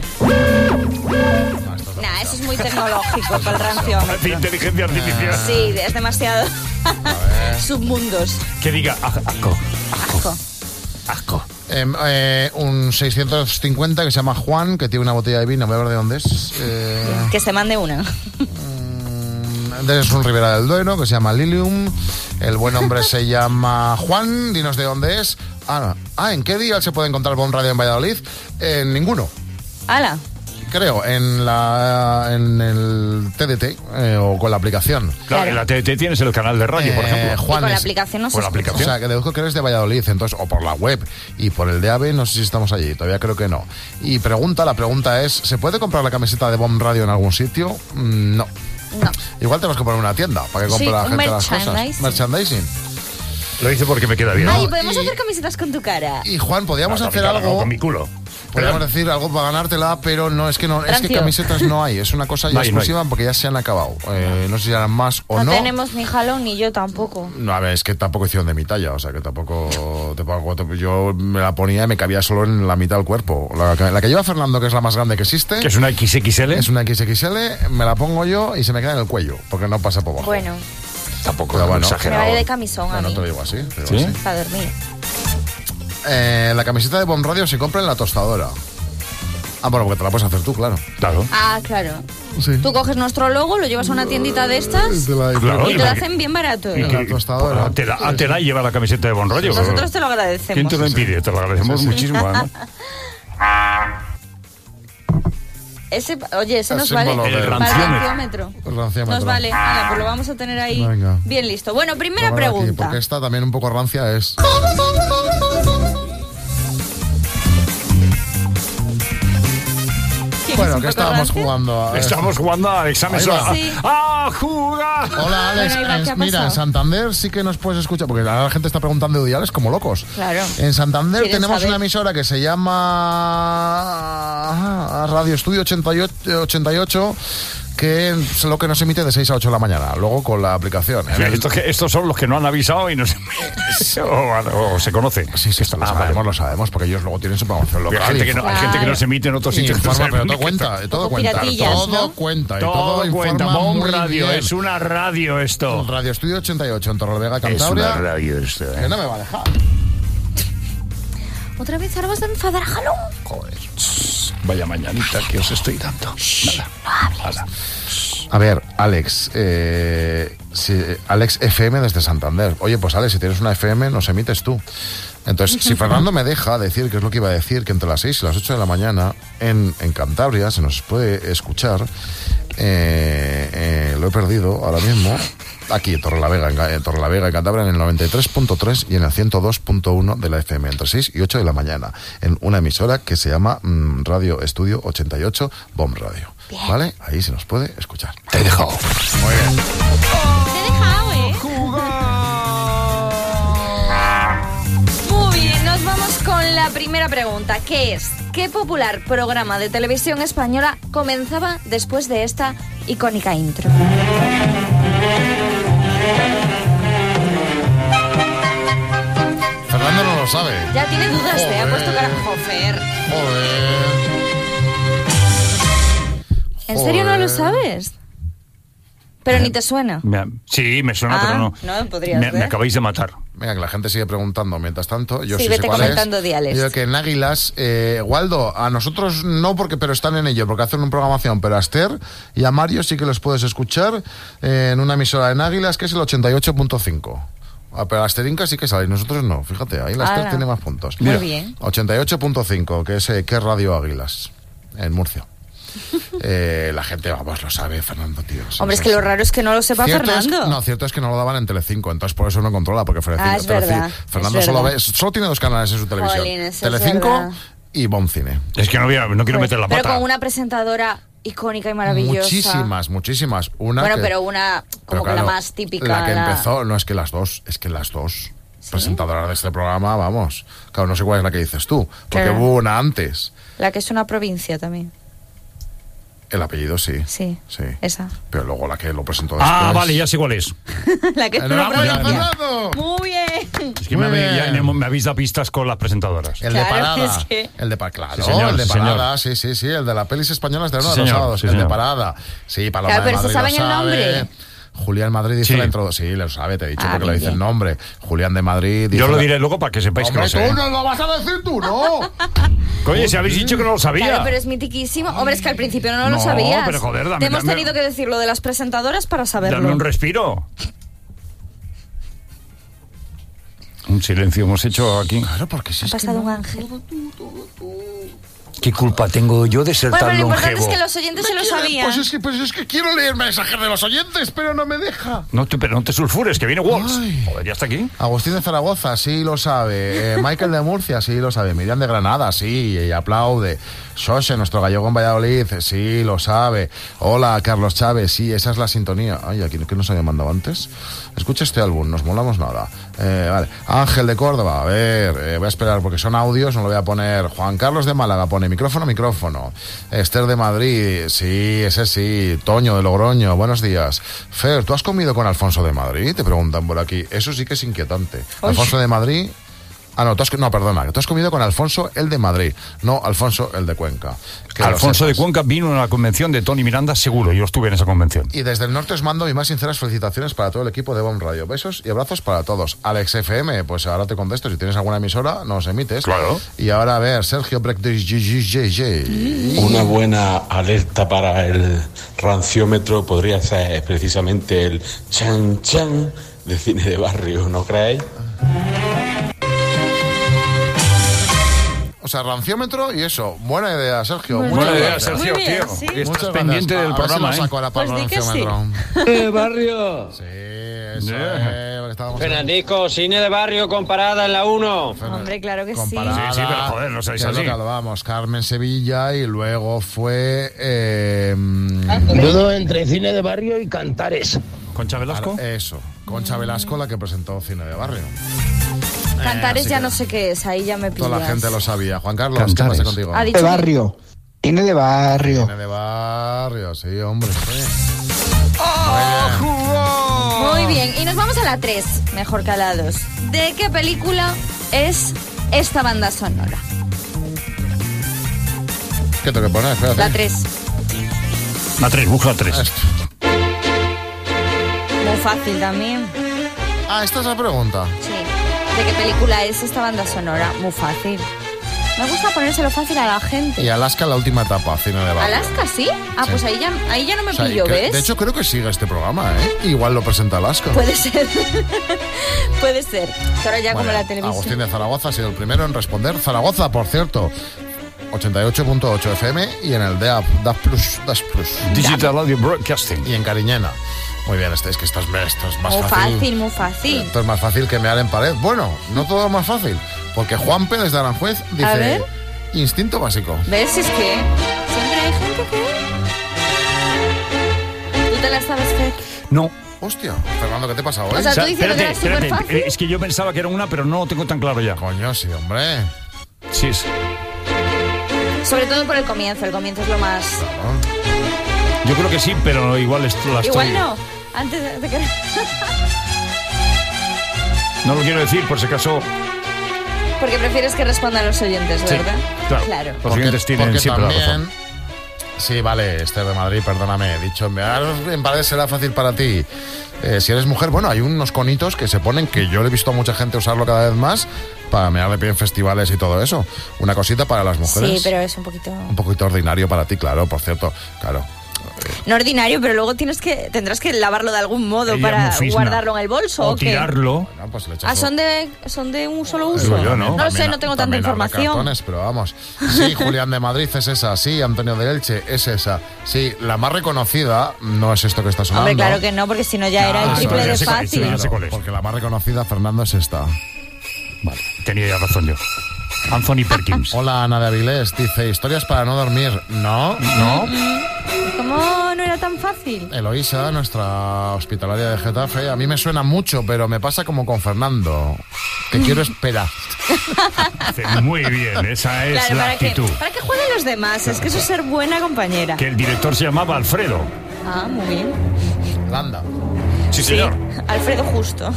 Nah, eso es muy tecnológico para el ranciómetro. Inteligencia artificial. Sí, es demasiado. Submundos. Que diga asco. Asco. Asco. Un 650 que se llama Juan, que tiene una botella de vino, voy a ver de dónde es. Que se mande una. Es un Ribera del Duero que se llama Lilium. El buen hombre se llama Juan, dinos de dónde es. ¿En qué día se puede encontrar Bon Radio en Valladolid? En ninguno, ¡Hala! creo, en el TDT o con la aplicación. Claro, en la TDT tienes el canal de radio, por ejemplo. Juan Y con la es- aplicación no se por la escucha. aplicación. O sea, que deduzco que eres de Valladolid, entonces, o por la web, y por el de AVE, no sé si estamos allí, todavía creo que no. Y la pregunta es, ¿se puede comprar la camiseta de Bomb Radio en algún sitio? No. No. Igual tenemos que poner una tienda para que compre Sí, la un gente las cosas. merchandising. Merchandising. Lo hice porque me queda bien. Ay, podemos hacer camisetas con tu cara. Y Juan, podríamos No, hacer con mi cara, algo. no, con mi culo. Podríamos decir algo para ganártela, pero no, es que Rancio. camisetas no hay, es una cosa ya No hay, no hay. exclusiva porque ya se han acabado. No sé si harán más o No no. tenemos ni jalón ni yo tampoco. No, a ver, es que tampoco hicieron de mi talla, o sea que tampoco yo me la ponía y me cabía solo en la mitad del cuerpo. La que lleva Fernando, que es la más grande que existe. Que es una XXL. Es una XXL, me la pongo yo y se me queda en el cuello, porque no pasa por abajo. Bueno, Tampoco Pero bueno, me exagerado. vale de camisón a No, mí. no te lo digo así. Pero ¿Sí? sí. Para dormir. La camiseta de Bomb Radio se compra en la tostadora. Bueno, porque te la puedes hacer tú, claro. Claro. Ah, claro. Sí. Tú coges nuestro logo, lo llevas a una tiendita de estas Claro, y te lo hacen bien barato. Hátela y lleva la camiseta de Bon Rollo. Nosotros te lo agradecemos. ¿Quién te lo impide? Te lo agradecemos muchísimo, además. Ese nos símbolo vale del para el ranciómetro. ranciómetro. Nos vale. Hala, pues lo vamos a tener ahí Venga. bien listo. Bueno, primera Tómala aquí, pregunta. porque esta también un poco rancia es. Bueno, ¿qué estábamos jugando? Estábamos jugando al examen. Ahí va. Sí. ¡A jugar! Hola, Alex. Bueno, Iván, ¿qué ha Mira, en pasado? Santander sí que nos puedes escuchar, porque la gente está preguntando de diales como locos. Claro. En Santander ¿Quieren tenemos saber? una emisora que se llama Radio Estudio 88, que es lo que nos emite de 6 a 8 de la mañana, luego con la aplicación. Estos son los que no han avisado y no se... o se conoce. Sí, esto lo sabemos, porque ellos luego tienen su promoción local. Hay gente que no se emite en otros sitios. Informa, pero todo cuenta, todo cuenta. piratillas, Todo ¿no? cuenta. Y Todo todo cuenta. informa Bon muy Radio, bien. es una radio esto. Radio Estudio 88 en Torrelavega, Cantabria. Es una radio esto, Que no me va a dejar. Otra vez ahora vas a enfadar a Jalón. Joder. Vaya mañanita que os estoy dando. Nada. A ver, Alex, Alex FM desde Santander. Oye, pues Alex, si tienes una FM, nos emites tú. Entonces, si Fernando me deja decir, que es lo que iba a decir, que entre las 6 y las 8 de la mañana en Cantabria se nos puede escuchar, lo he perdido ahora mismo, aquí en Torrelavega, en Cantabria, en el 93.3 y en el 102.1 de la FM, entre 6 y 8 de la mañana, en una emisora que se llama Radio Estudio 88, BOM Radio. Bien. ¿Vale? Ahí se nos puede escuchar. Te he dejado. Muy bien. Te he dejado, ¿eh? Muy bien, nos vamos con la primera pregunta, que es: ¿qué popular programa de televisión española comenzaba después de esta icónica intro? Fernando no lo sabe. Ya tiene dudas, te ha Joder. puesto cara. Joder. Joder. ¿En serio no lo sabes? Pero ni te suena. Sí, me suena, pero no. No, podrías Me ver. acabáis de matar. Venga, que la gente sigue preguntando. Mientras tanto, yo Sí, sí vete sé cuál comentando es. diales. Yo que en Águilas, Waldo, a nosotros no, pero están en ello, porque hacen una programación, pero a Esther y a Mario sí que los puedes escuchar en una emisora en Águilas que es el 88.5. Pero a Esterinca sí que sale, nosotros no. Fíjate, ahí la Esther Ala. tiene más puntos. Muy bien. 88.5, que es que es Radio Águilas, en Murcia. La gente, vamos, lo sabe, Fernando, tío. Sí, Hombre, es sí, que sí. lo raro es que no lo sepa Cierto Fernando. cierto es que no lo daban en Telecinco, entonces por eso no controla, porque Es verdad, Fernando es solo verdad. solo tiene dos canales en su televisión. Jolín, eso es Telecinco verdad. y Bon Cine. Es que no quiero meter la Pero pata. con una presentadora icónica y maravillosa. Muchísimas. Una Bueno, que- pero una como pero que la claro, más típica. La que empezó, no es que las dos presentadoras de este programa, vamos. Claro, no sé cuál es la que dices tú, porque Claro. hubo una antes. La que es una provincia también. El apellido sí. Sí, esa. Pero luego la que lo presentó después. Vale, ya sé cuál es. La que es una ¡Enhorabuena, provincia. Fernando! Muy bien. Es que Muy me bien. habéis dado pistas con las presentadoras. El de Claro, Parada. es que- El de Parada. Sí, señor, el de sí, señor. Parada, sí. El de las pelis españolas de uno Sí, de los señor, sábados. sí, El de señor. Parada. Sí, Paloma Claro, de pero ¿se Madrid saben lo el sabe. nombre? Julián Madrid dice Sí. la introducción. Sí, lo sabe, te he dicho, porque le dice bien. el nombre. Julián de Madrid dice Yo lo la- diré luego para que sepáis Hombre, que lo sé. tú no lo vas a decir tú, ¿no? Oye, si habéis dicho que no lo sabía. Claro, pero es mitiquísimo. Hombre, es que al principio no lo No, sabías. pero joder, Te hemos tenido que decir lo de las presentadoras para saberlo. Dame un respiro. Un silencio hemos hecho aquí. Claro, porque si Ha es que pasado no- un ángel. ¿Qué culpa tengo yo de ser Bueno, tan pero lo importante longevo? es que los oyentes se lo sabían. Pues es que quiero leer mensajes de los oyentes, pero no me deja. Pero no te sulfures, que viene Walls. Joder, ya está aquí. Agustín de Zaragoza, sí lo sabe. Michael de Murcia, sí lo sabe. Miriam de Granada, sí, y aplaude. Shoshe, nuestro gallego en Valladolid, sí lo sabe. Hola, Carlos Chávez, sí, esa es la sintonía. Ay, aquí que nos había mandado antes. Escucha este álbum, nos molamos nada. Vale. Ángel de Córdoba, a ver, voy a esperar porque son audios, no lo voy a poner. Juan Carlos de Málaga pone micrófono. Esther de Madrid, sí, ese sí. Toño de Logroño, buenos días. Fer, ¿tú has comido con Alfonso de Madrid? Te preguntan por aquí. Eso sí que es inquietante. Uy. Alfonso de Madrid, Ah, no, perdona, que tú has comido con Alfonso, el de Madrid, no Alfonso, el de Cuenca. Que Alfonso de Cuenca vino a la convención de Tony Miranda, seguro, yo estuve en esa convención. Y desde el norte os mando mis más sinceras felicitaciones para todo el equipo de Bomb Radio. Besos y abrazos para todos. Alex FM, pues ahora te contesto, si tienes alguna emisora, nos emites. Claro. Y ahora a ver, Sergio Break de Una buena alerta para el ranciómetro podría ser precisamente el chan chan de cine de barrio, ¿no creéis? O sea, ranciómetro y eso. Buena idea, Sergio. Buena idea, Sergio, tío. Sí. Estás pendiente del programa, Si para Pues el di que sí. ranciómetro. barrio. Sí, eso es. Fernandisco, cine de barrio con parada en la 1. Hombre, claro que sí. Sí, pero joder, no seáis Que es lo así. que hablábamos, Carmen Sevilla y luego fue... Dudo entre cine de barrio y Cantares. ¿Concha Velasco? Eso, Concha Velasco, la que presentó Cine de Barrio. Cantares así ya que no sé qué es, ahí ya me pillas. Toda la gente lo sabía. Juan Carlos, Cantares. ¿qué pasa contigo? Ha dicho De barrio. Cine de barrio. Cine de barrio, sí, hombre. Sí. Muy bien, y nos vamos a la 3, mejor que a la 2. ¿De qué película es esta banda sonora? ¿Qué tengo que poner? Espérate. La 3. La 3, busca la 3. Muy fácil también. Ah, esta es la pregunta. Sí. ¿De qué película es esta banda sonora? Muy fácil. Me gusta ponérselo fácil a la gente. Y Alaska, la última etapa, Cine de Barrio. ¿Alaska sí? Ah, Sí. pues ahí ya no me O sea, pillo, ¿ves? De hecho, creo que sigue este programa, ¿eh? Igual lo presenta Alaska. Puede ser. Puede ser. Que ahora ya Muy como bien. la televisión. Agustín de Zaragoza ha sido el primero en responder. Zaragoza, por cierto, 88.8 FM y en el DAB, DAB+. Digital Audio Broadcasting. Y en Cariñena. Muy bien, es que esto es más Muy fácil. fácil, muy fácil. Esto es más fácil que mear en pared. Bueno, no todo es más fácil, porque Juanpe desde Aranjuez A dice ver. instinto básico. ¿Ves? Es que siempre hay gente que... ¿Tú te la sabes, Fer? No. Hostia, Fernando, ¿qué te pasa hoy? O sea, tú dices que era súper fácil. Es que yo pensaba que era una, pero no lo tengo tan claro ya. Coño, sí, hombre. Sí, es. Sobre todo por el comienzo es lo más... Yo creo que sí, pero igual la estoy... Igual no, antes de que... No lo quiero decir, por si acaso... Porque prefieres que respondan los oyentes, Sí, ¿verdad? claro. Los oyentes tienen porque siempre la también, razón. Sí, vale, Esther de Madrid, perdóname. He dicho, en pared será fácil para ti. Si eres mujer, bueno, hay unos conitos que se ponen, que yo he visto a mucha gente usarlo cada vez más, para mear de pie en festivales y todo eso. Una cosita para las mujeres. Sí, pero es un poquito ordinario para ti, claro, por cierto, claro. no ordinario, pero luego tendrás que lavarlo de algún modo Ella para es muy fisna. guardarlo en el bolso o qué. tirarlo. Bueno, pues le echas Ah, son de un solo uso. Digo yo, ¿no? No lo sé, no tengo tanta También habrá información. cartones, pero vamos. Sí, Julián de Madrid es esa. Sí, Antonio de Elche es esa. Sí, la más reconocida no es esto que está sonando. Hombre, claro que no, porque si no ya era el triple de fácil. Claro, porque la más reconocida, Fernando, es esta. Vale, tenía ya razón yo. Anthony Perkins. Hola, Ana de Avilés. Dice, historias para no dormir. No. ¿Cómo no era tan fácil? Eloísa, nuestra hospitalaria de Getafe, a mí me suena mucho, pero me pasa como con Fernando, que quiero esperar. Muy bien, esa es Claro, la para actitud. que jueguen los demás, es que eso es ser buena compañera. Que el director se llamaba Alfredo. Ah, muy bien. Landa. Sí, señor. Alfredo Justo.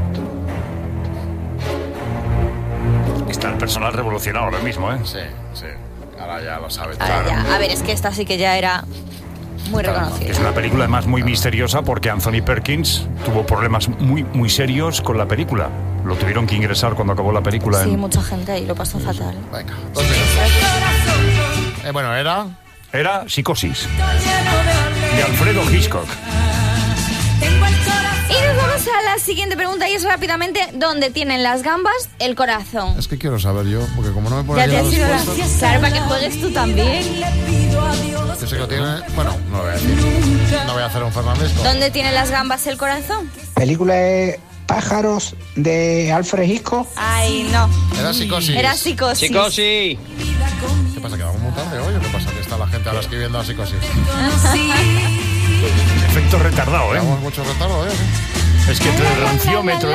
Está el personal revolucionado ahora mismo, ¿eh? Sí. Ahora ya lo sabe. Ahora ya. A ver, es que esta sí que ya era muy reconocida. Es una película además muy misteriosa porque Anthony Perkins tuvo problemas muy serios con la película. Lo tuvieron que ingresar cuando acabó la película. Sí, mucha gente ahí lo pasó fatal. Venga, bueno, Era Psicosis, de Alfredo Hitchcock. Y nos vamos a la siguiente pregunta y es rápidamente, ¿dónde tienen las gambas el corazón? Es que quiero saber yo, porque como no me pone Ya te aquí has ido la... respuesta, Claro, para que juegues tú también. yo sé que lo tiene. Bueno, no lo voy a decir. No voy a hacer un Fernandesco. ¿Dónde tienen las gambas el corazón? Película de Pájaros de Alfred Hitchcock. Ay, no. Era Psicosis. Era Psicosis. ¿Qué pasa? ¿Que vamos muy tarde hoy o qué pasa? Que está la gente ahora escribiendo a Psicosis. Efecto retardado, ¿eh? Tenemos mucho retardo, ¿eh? Es que el ranciómetro...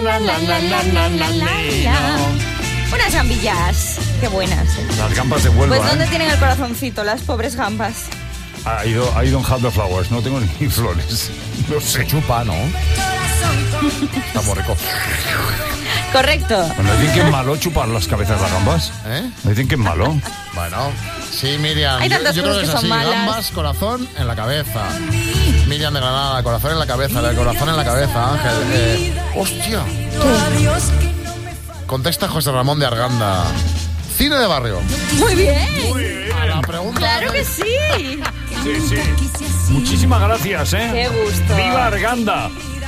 Unas gambillas. Qué buenas. Las gambas de Huelva, Pues ¿dónde ¿eh? tienen el corazoncito las pobres gambas? I don't have the flowers. No tengo ni flores. No sé. Se chupa, ¿no? Está muy rico. Correcto. Bueno, dicen que es malo chupar las cabezas de gambas. Dicen que es malo. Bueno, sí, Miriam. Hay tantas yo creo cosas que es que son así. malas. Gambas, corazón en la cabeza. Miriam de Granada, corazón en la cabeza, el corazón en la cabeza, Ángel. ¡Hostia! Contesta José Ramón de Arganda. Cine de barrio. Muy bien. A la pregunta. Claro que sí. Sí. Muchísimas gracias, ¿eh? Qué gusto. ¡Viva Arganda!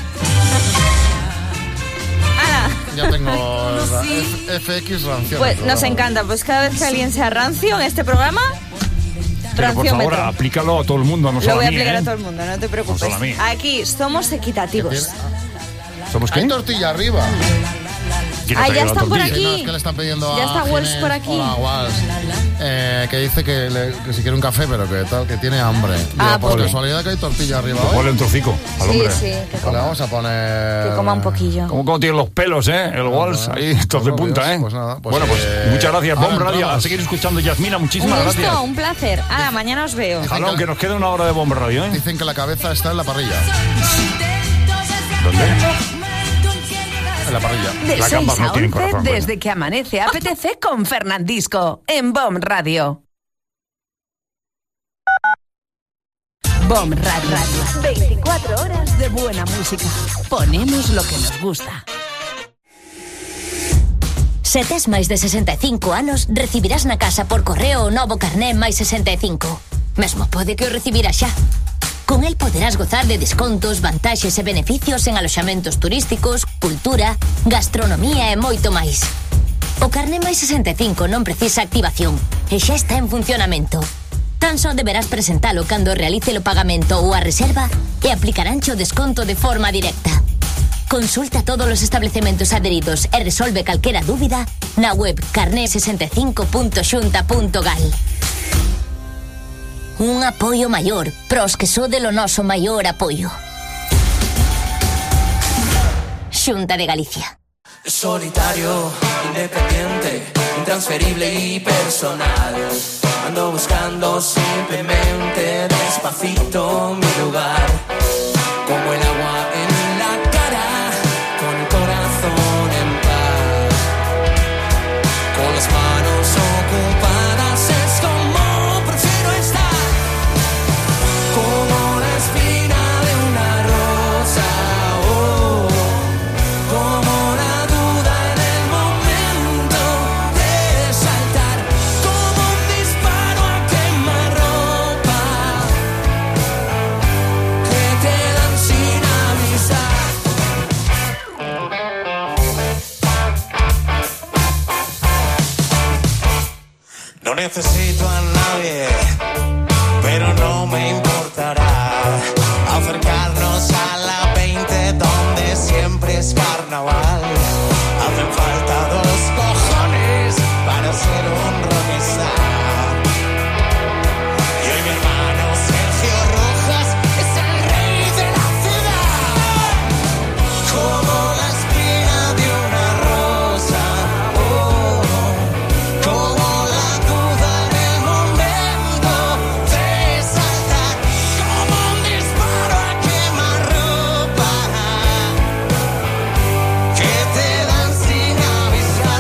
Ya tengo FX rancio. Pues nos encanta, pues cada vez que alguien sea rancio en este programa, Pero por favor, aplícalo a todo el mundo, no lo solo voy a a mí, aplicar ¿eh? a todo el mundo, no te preocupes. No solo a mí. Aquí somos equitativos. ¿Somos qué? Hay tortilla arriba. Ah, ya están por aquí. No, es que le están pidiendo Ya a está Walsh Ginés. por aquí. Hola, Walsh. Que dice que si quiere un café, pero que tal, que tiene hambre. Digo, por pues. casualidad que hay tortilla arriba. Pues ponle un trocico al hombre. Sí, que Pues le coma. vamos a poner... Que coma un poquillo. ¿Cómo tienen los pelos, el Walsh? Ahí, estos de punta, Pues nada, pues, bueno, pues muchas gracias, ahora Bomb Radio. entramos. A seguir escuchando, Yasmina, muchísimas Un gusto, gracias. un placer. Ahora, mañana os veo. Ojalá, que nos quede una hora de Bomb Radio, ¿eh? Dicen que la cabeza está en la parrilla. ¿Dónde? En la parrilla. De Las 6 gambas no a tienen 11, corazón, desde que amanece, apetece con Fernandisco, en BOM Radio. BOM Radio. 24 horas de buena música. Ponemos lo que nos gusta. Se tes máis de 65 anos, recibirás na casa por correo o novo carné máis 65. Mesmo pode que o recibirás xa. Con el poderás gozar de descontos, vantaxes e beneficios en aloxamentos turísticos, cultura, gastronomía e moito máis. O carné máis 65 non precisa activación e xa está en funcionamento. Tan só deberás presentalo cando realice o pagamento ou a reserva e aplicaránche o desconto de forma directa. Consulta todos os establecementos adheridos e resolve calquera dúbida na web carné65.xunta.gal. Un apoio maior pros que sode o noso maior apoio. Xunta de Galicia. Solitario, independiente, intransferible y personal. Ando buscando simplemente despacito mi lugar. Como el agua en la cara, con el corazón en paz. Con las manos ocupadas es como prefiero estar. Como la espina de una rosa, oh, como la duda en el momento de saltar, como un disparo a quemarropa que te dan sin avisar. No necesito a nadie, pero no me importará acercarnos a la 20 donde siempre es carnaval. Hacen falta dos cojones para ser un rockstar. Y hoy mi hermano Sergio Rojas es el rey de la ciudad. Como la espina de una rosa, oh, como la duda en el momento de saltar, como un disparo a quemarropa que te dan sin avisar.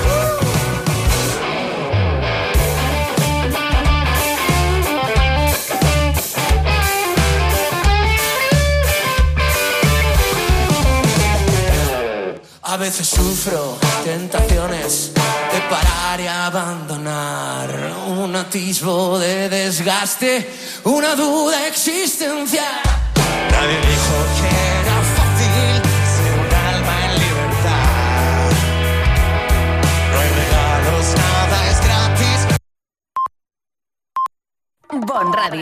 A veces sufro tentaciones de parar y abandonar, un atisbo de desgaste, una duda existencial. Nadie dijo que era fácil ser un alma en libertad. No hay regalos, nada es gratis. BOM Radio.